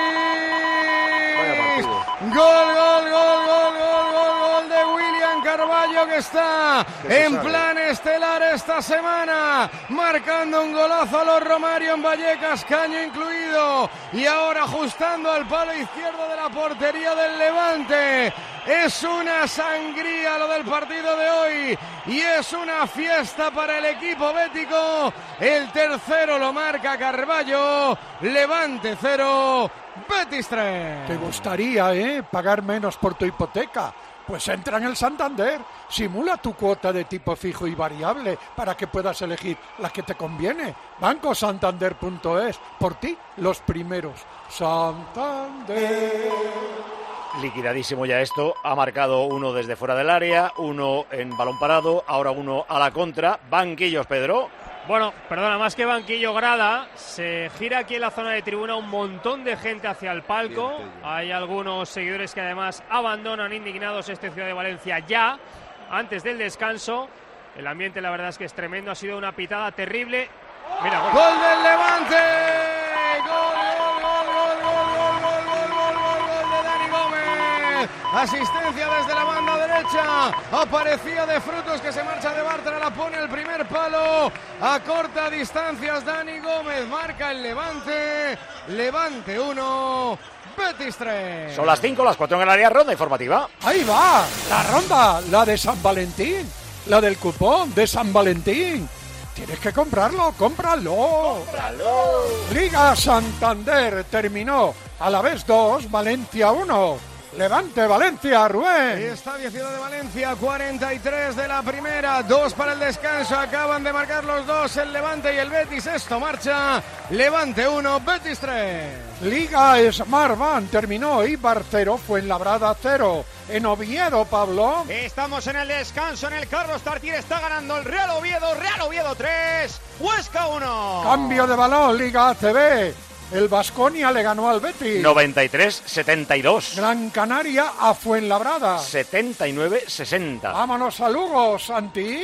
Vaya Betis. partido. Gol, gol, gol, gol, gol, gol, gol de William Carballo, que está se en sabe? plan estelar esta semana, marcando un golazo a los Romario en Vallecas, caño incluido, y ahora ajustando al palo izquierdo de la portería del Levante. Es una sangría lo del partido de hoy y es una fiesta para el equipo bético. El tercero lo marca Carballo. Levante cero, Betis tres. ¿Te gustaría, eh, pagar menos por tu hipoteca? Pues entra en el Santander, simula tu cuota de tipo fijo y variable para que puedas elegir la que te conviene. banco santander punto es, por ti los primeros. Santander. Liquidadísimo ya esto. Ha marcado uno desde fuera del área, uno en balón parado, ahora uno a la contra. Banquillos, Pedro. Bueno, perdona, más que banquillo, grada. Se gira aquí en la zona de tribuna un montón de gente hacia el palco. Hay algunos seguidores que además abandonan indignados este Ciudad de Valencia ya, antes del descanso. El ambiente, la verdad es que es tremendo. Ha sido una pitada terrible. Mira, gol. Gol del Levante. Gol, gol, gol, gol, gol, gol, gol, gol, gol, gol de Dani Gómez. Asistencia desde la banda derecha. Aparecía de Frutos, que se marcha de Bartra, la pone al primer palo. A corta distancias Dani Gómez. Marca el Levante. Levante uno, Betis tres. Son las cinco, las cuatro en el área, ronda informativa. Ahí va, la ronda, la de San Valentín, la del cupón de San Valentín. Tienes que comprarlo, cómpralo. ¡Cómpralo! Liga Santander terminó. A la vez dos, Valencia uno. Levante Valencia, Rubén. Estadio Ciudad de Valencia, cuarenta y tres de la primera, dos para el descanso, acaban de marcar los dos, el Levante y el Betis. Esto marcha, Levante uno, Betis tres. Liga Smartbank terminó, Ibar cero, Fuenlabrada cero. En Oviedo, Pablo. Estamos en el descanso, en el Carlos Tartier está ganando el Real Oviedo, Real Oviedo tres, Huesca uno. Cambio de balón, Liga A C B. El Baskonia le ganó al Betis. noventa y tres setenta y dos. Gran Canaria a Fuenlabrada. setenta y nueve sesenta. Vámonos a Lugo, Santi.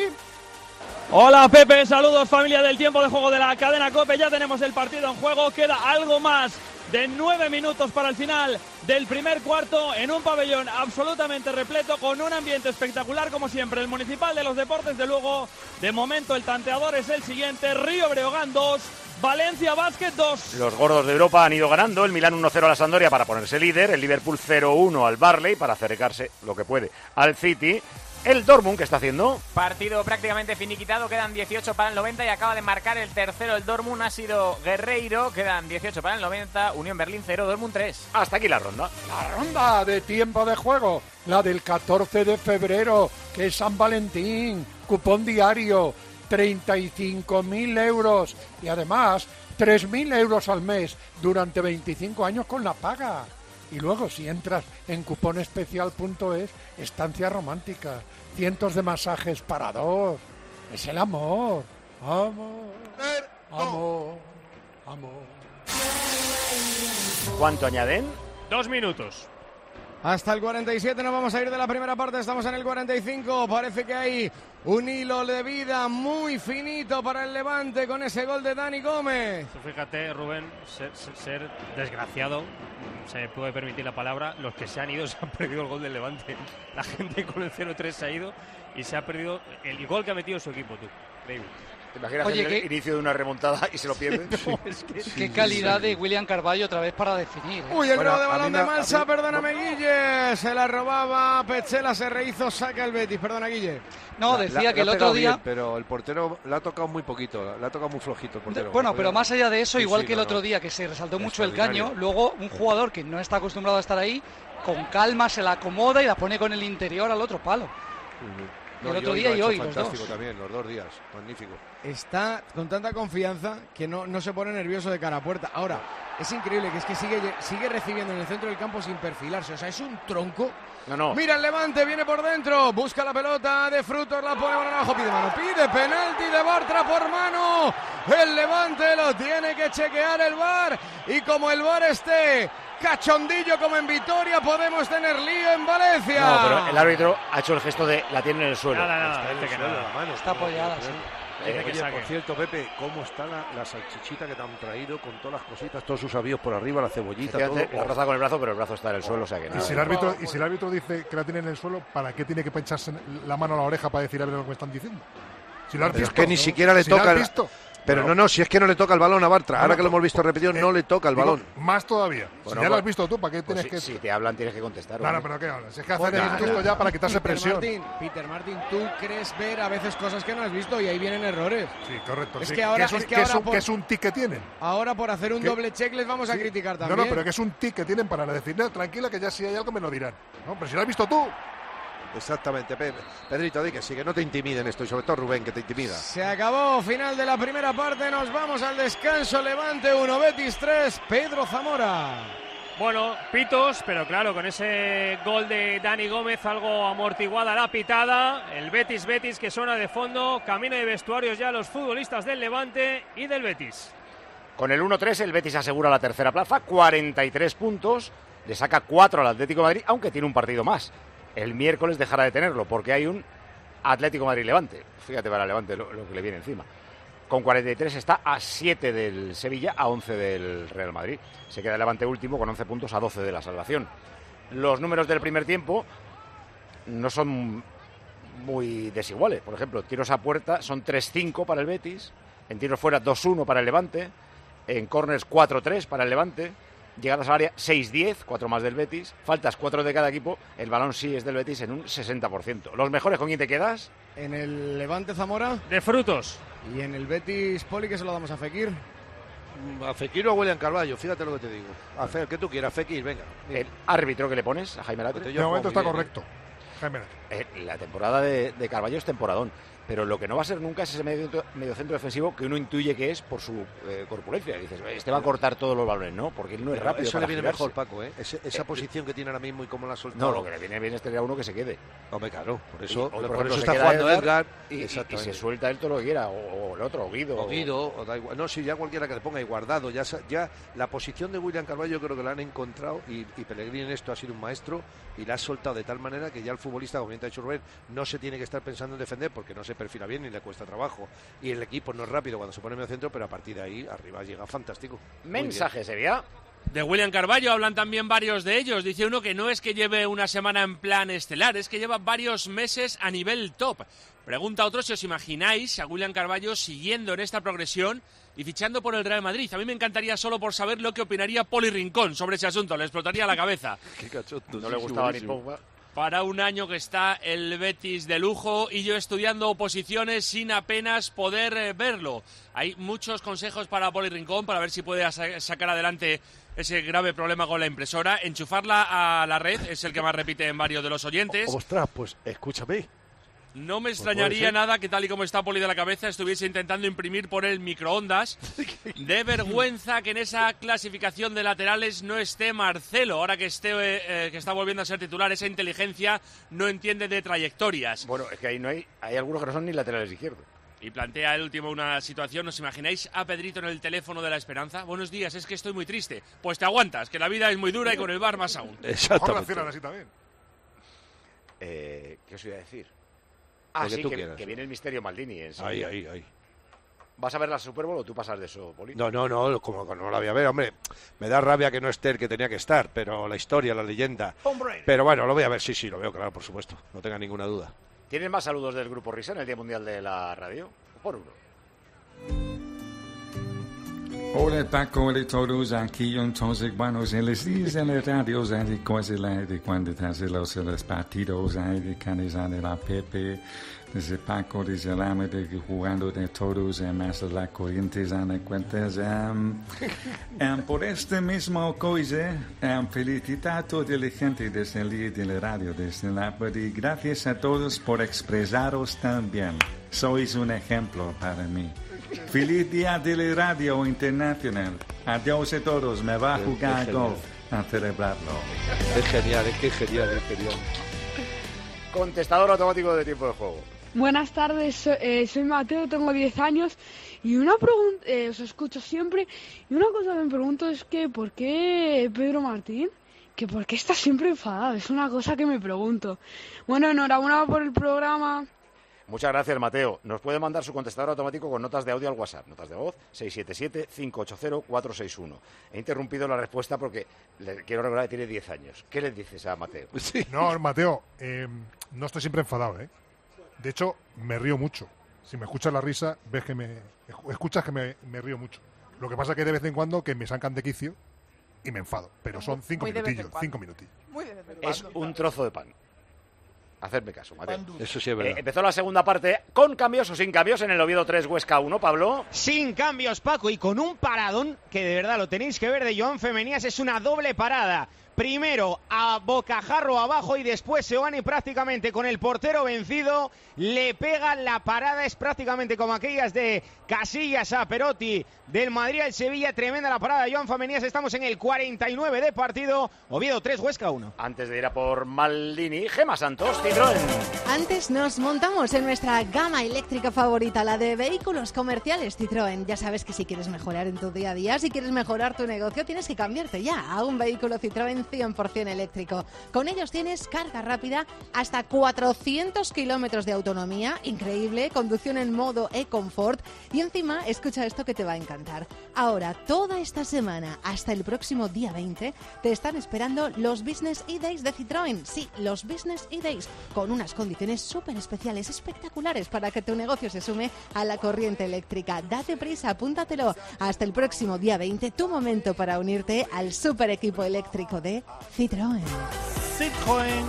Hola Pepe, saludos familia del tiempo de juego de la cadena COPE. Ya tenemos el partido en juego, queda algo más de nueve minutos para el final del primer cuarto en un pabellón absolutamente repleto con un ambiente espectacular como siempre. El Municipal de los Deportes de Lugo, de momento el tanteador es el siguiente: Río Breogán dos, Valencia Basket dos. Los gordos de Europa han ido ganando. El Milán uno cero a la Sampdoria para ponerse líder. El Liverpool cero uno al Barley para acercarse lo que puede al City. El Dortmund, ¿qué está haciendo? Partido prácticamente finiquitado, quedan dieciocho para el noventa y acaba de marcar el tercero el Dortmund, ha sido Guerreiro, quedan dieciocho para el noventa, Unión Berlín cero, Dortmund tres. Hasta aquí la ronda. La ronda de tiempo de juego, la del catorce de febrero, que es San Valentín, cupón diario, treinta y cinco mil euros y además tres mil euros al mes durante veinticinco años con la paga. Y luego, si entras en cuponespecial punto es, estancia romántica, cientos de masajes para dos. Es el amor. Amor. Amor. Amor. ¿Cuánto añaden? Dos minutos. hasta el cuarenta y siete. Nos vamos a ir de la primera parte, estamos en el cuarenta y cinco. Parece que hay un hilo de vida muy finito para el Levante con ese gol de Dani Gómez. Fíjate, Rubén, ser, ser desgraciado, se me puede permitir la palabra, los que se han ido se han perdido el gol del Levante. La gente con el cero tres se ha ido y se ha perdido el gol que ha metido su equipo, tú. Increíble. ¿Te imaginas Oye, el ¿qué? inicio de una remontada y se lo pierden? No, es que, qué calidad de William Carballo otra vez para definir. ¿eh? Uy, el Bueno, robo de a balón mí de me- Malsa, a mí- perdóname, Guille. Se la robaba Petzela, se rehizo, saca el Betis. Perdona, Guille. No, La- decía la- que la el ha otro pegado día... bien, pero el portero la ha tocado muy poquito, la ha tocado muy flojito el portero. Bueno, pero más allá de eso, Sí, igual sí, que el no, otro no. día, que se resaltó mucho el Extraordinario. caño, luego un jugador que no está acostumbrado a estar ahí, con calma se la acomoda y la pone con el interior al otro palo. No, el y otro hoy día lo ha y hecho hoy, los fantástico dos. también, los dos días, magnífico. Está con tanta confianza que no, no se pone nervioso de cara a puerta. Ahora, es increíble que es que sigue, sigue recibiendo en el centro del campo sin perfilarse. O sea, es un tronco. No, no. Mira el Levante, viene por dentro, busca la pelota de Frutos, la pone mano abajo, pide mano, pide penalti de Bartra por mano. El Levante lo tiene que chequear el V A R y como el V A R esté cachondillo como en Vitoria, podemos tener lío en Valencia. No, pero el árbitro ha hecho el gesto de la tiene en el suelo. Nada, nada, Está en el dice que suelo, nada. la mano, Está apoyada, sí. Eh, que Oye, saque. por cierto, Pepe, ¿cómo está la, la salchichita que te han traído con todas las cositas, todos sus avíos por arriba, la cebollita, todo? Efectivamente, la roza con el brazo, pero el brazo está en el suelo, o sea que Y nada. si, el árbitro, y si el árbitro dice que la tiene en el suelo, ¿para qué tiene que pincharse la mano a la oreja para decir a ver lo que me están diciendo? Si lo has Pero es visto, que ni ¿no? siquiera le Si lo has toca el- visto. Pero Bueno, no, no, si es que no le toca el balón a Bartra. Ahora Bueno, que lo hemos visto repetido, no le toca el digo, balón. Más todavía. Bueno, si ya lo pues- has visto tú, ¿para qué Pues tienes si, que...? si te hablan tienes que contestar. No, no, hombre. pero ¿qué hablas? Es que hacer Porque el ya, gesto ya. ya para quitarse Peter presión. Martín, Peter Martín, tú crees ver a veces cosas que no has visto y ahí vienen errores. Sí, correcto. Es sí. que ahora- es un, es que que es ahora un- por- que es un tic que tienen. Ahora por hacer un ¿Qué? doble check les vamos a Sí. criticar No, también. no, pero que es un tic que tienen para decir, no, tranquila, que ya si hay algo me lo dirán. No, pero si lo has visto tú. Exactamente, Pe- Pedrito, di que sí, que no te intimiden esto, y sobre todo Rubén, que te intimida. Se acabó, final de la primera parte, nos vamos al descanso, Levante uno, Betis tres, Pedro Zamora. Bueno, pitos, pero claro, con ese gol de Dani Gómez, algo amortiguada la pitada. El Betis Betis que suena de fondo, camino de vestuarios ya los futbolistas del Levante y del Betis. Con el uno tres el Betis asegura la tercera plaza, cuarenta y tres puntos, le saca cuatro al Atlético de Madrid, aunque tiene un partido más. El miércoles dejará de tenerlo porque hay un Atlético Madrid-Levante. Fíjate para Levante lo, lo que le viene encima. Con cuarenta y tres está a siete del Sevilla, a once del Real Madrid. Se queda el Levante último con once puntos a doce de la salvación. Los números del primer tiempo no son muy desiguales. Por ejemplo, tiros a puerta son tres cinco para el Betis, en tiros fuera dos uno para el Levante, en córners cuatro tres para el Levante, llegadas al área seis diez, cuatro más del Betis, faltas cuatro de cada equipo, el balón sí es del Betis en un sesenta por ciento. ¿Los mejores con quién te quedas? En el Levante Zamora. De frutos. Y en el Betis Poli, que se lo damos a Fekir. A Fekir o a William Carballo, fíjate lo que te digo. A Fe, el que tú quieras, Fekir, venga. El árbitro que le pones a Jaime Latre. De momento está correcto. Jaime Latre. Eh, la temporada de, de Carballo es temporadón, pero lo que no va a ser nunca es ese medio, mediocentro defensivo que uno intuye que es por su eh, corpulencia. Dices, este va a cortar todos los balones, ¿no? Porque él no es Pero rápido eso para le viene girarse. mejor, Paco, ¿eh? Ese- esa Eh, posición que tiene ahora mismo y cómo la ha soltado. No, lo que le viene bien es tener a uno que se quede. Hombre, claro, por eso, Y hoy, por por eso ejemplo, se está queda jugando Edgar Edgar. y, y- y Exactamente. se suelta él todo lo que quiera, o, o el otro, o Guido. O Guido, o da igual. No, sí, ya cualquiera que le ponga y guardado. Ya, sa- ya la posición de William Carvalho creo que la han encontrado y, y Pellegrini en esto ha sido un maestro y la ha soltado de tal manera que ya el futbolista, como bien te ha dicho Rubén, no se tiene que estar pensando en defender porque no se perfila bien ni le cuesta trabajo. Y el equipo no es rápido cuando se pone medio centro, pero a partir de ahí arriba llega fantástico. Muy bien. Mensaje, Sevilla. De William Carballo hablan también varios de ellos. Dice uno que no es que lleve una semana en plan estelar, es que lleva varios meses a nivel top. Pregunta a otros si os imagináis a William Carballo siguiendo en esta progresión y fichando por el Real Madrid. A mí me encantaría solo por saber lo que opinaría Poli Rincón sobre ese asunto. Le explotaría la cabeza. Qué cachondo, No sí, le sí, gustaba ni buenísimo. Pogba. Para un año que está el Betis de lujo y yo estudiando oposiciones sin apenas poder eh, verlo. Hay muchos consejos para Poli Rincón para ver si puede sa- sacar adelante ese grave problema con la impresora. Enchufarla a la red es el que más repite en varios de los oyentes. Ostras, pues escúchame. No me Pues puede extrañaría ser. nada que tal y como está Poli de la cabeza estuviese intentando imprimir por el microondas. De vergüenza que en esa clasificación de laterales no esté Marcelo. Ahora que, esté, eh, que está volviendo a ser titular, esa inteligencia no entiende de trayectorias. Bueno, es que ahí no hay, hay algunos que no son ni laterales izquierdos. Y plantea el último una situación. ¿Os imagináis a Pedrito en el teléfono de la esperanza? Buenos días, es que estoy muy triste. Pues te aguantas, que la vida es muy dura y con el bar más aún. Exactamente. Así también. Eh, ¿Qué os iba a decir? Ah, sí, que, que, que viene el misterio Maldini. Ahí, ahí, ahí. ¿Vas a ver la Super Bowl o tú pasas de eso, Poli? No, no, no, como no la voy a ver, hombre. Me da rabia que no esté el que tenía que estar, pero la historia, la leyenda. ¡Hombre! Pero bueno, lo voy a ver, sí, sí, lo veo, claro, por supuesto. No tenga ninguna duda. ¿Tienes más saludos del Grupo Risa en el Día Mundial de la Radio? Por uno. Hola Paco, hola todos, aquí entonces, bueno, en los días de la radio, de cosas de cuando hace los, los partidos, de canizar de la Pepe, desde Paco, desde el Lama, de jugando de todos, más de la corriente, de cuentas. Um, um, por esta misma cosa, um, felicitar a toda la gente desde el día de la radio, desde la y gracias a todos por expresaros tan bien. Sois un ejemplo para mí. Feliz día de la radio internacional. Adiós a todos. Me va a jugar golf a celebrarlo. Es genial, es que es genial, es genial. Contestador automático de tiempo de juego. Buenas tardes, soy, eh, soy Mateo, tengo diez años y una pregunta, eh, os escucho siempre y una cosa que me pregunto es que ¿por qué Pedro Martín? Que ¿por qué está siempre enfadado? Es una cosa que me pregunto. Bueno, enhorabuena por el programa. Muchas gracias, Mateo. Nos puede mandar su contestador automático con notas de audio al WhatsApp. Notas de voz seis siete siete, cinco ocho cero, cuatro seis uno. He interrumpido la respuesta porque le quiero recordar que tiene diez años. ¿Qué le dices a Mateo? Sí. No, Mateo, eh, no estoy siempre enfadado, ¿eh? De hecho, me río mucho. Si me escuchas la risa, ves que me escuchas que me, me río mucho. Lo que pasa es que de vez en cuando que me sacan de quicio y me enfado. Pero son cinco minutillos, cinco minutillos. Muy de vez en cuando. Es un trozo de pan. Hacerme caso, Mateo. Eso sí es verdad. Eh, empezó la segunda parte con cambios o sin cambios en el Oviedo tres, Huesca uno, Pablo. Sin cambios, Paco, y con un paradón que de verdad lo tenéis que ver de Joan Femenías. Es una doble parada. Primero a bocajarro abajo y después Seoane prácticamente con el portero vencido le pega la parada. Es prácticamente como aquellas de Casillas a Perotti del Madrid al Sevilla. Tremenda la parada de Joan Femenías. Estamos en el cuarenta y nueve de partido. Oviedo tres, Huesca uno. Antes de ir a por Maldini, Gemma Santos, Citroën. Antes nos montamos en nuestra gama eléctrica favorita, la de vehículos comerciales Citroën. Ya sabes que si quieres mejorar en tu día a día, si quieres mejorar tu negocio, tienes que cambiarte ya a un vehículo Citroën cien por ciento eléctrico. Con ellos tienes carga rápida hasta cuatrocientos kilómetros de autonomía, increíble, conducción en modo e-comfort y encima, escucha esto que te va a encantar. Ahora, toda esta semana, hasta el próximo día veinte, te están esperando los Business E-Days de Citroën. Sí, los Business E-Days, con unas condiciones súper especiales, espectaculares para que tu negocio se sume a la corriente eléctrica. Date prisa, apúntatelo. Hasta el próximo día veinte, tu momento para unirte al super equipo eléctrico de Citroën. Citroën.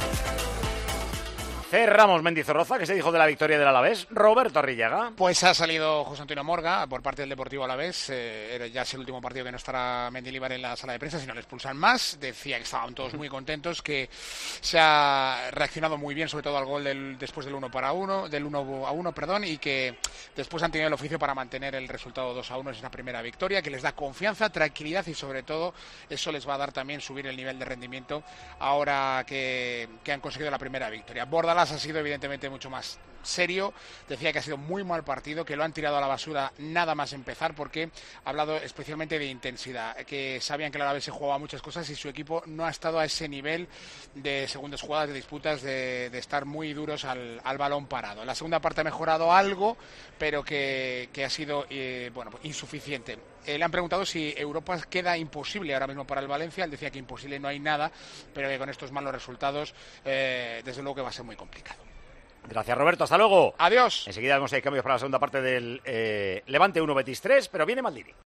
Cerramos Mendizorroza, que se dijo de la victoria del Alavés. Roberto Arrillaga. Pues ha salido José Antonio Morga por parte del Deportivo Alavés. Eh, ya es el último partido que no estará Mendilibar en la sala de prensa, si no le expulsan más. Decía que estaban todos muy contentos, que se ha reaccionado muy bien, sobre todo al gol del, después del uno para uno, del uno a uno, perdón, y que después han tenido el oficio para mantener el resultado dos a uno en esa primera victoria, que les da confianza, tranquilidad y sobre todo eso les va a dar también subir el nivel de rendimiento ahora que, que han conseguido la primera victoria. Bordalás ha sido evidentemente mucho más serio, decía que ha sido muy mal partido, que lo han tirado a la basura nada más empezar, porque ha hablado especialmente de intensidad, que sabían que el Alavés se jugaba muchas cosas y su equipo no ha estado a ese nivel de segundas jugadas, de disputas, de, de estar muy duros al, al balón parado. En la segunda parte ha mejorado algo, pero que, que ha sido eh, bueno, insuficiente. Eh, le han preguntado si Europa queda imposible ahora mismo para el Valencia. Él decía que imposible no hay nada, pero que con estos malos resultados eh, desde luego que va a ser muy complicado. Gracias, Roberto. Hasta luego. Adiós. Enseguida vemos si hay cambios para la segunda parte del eh, Levante uno, Betis tres, pero viene Maldini.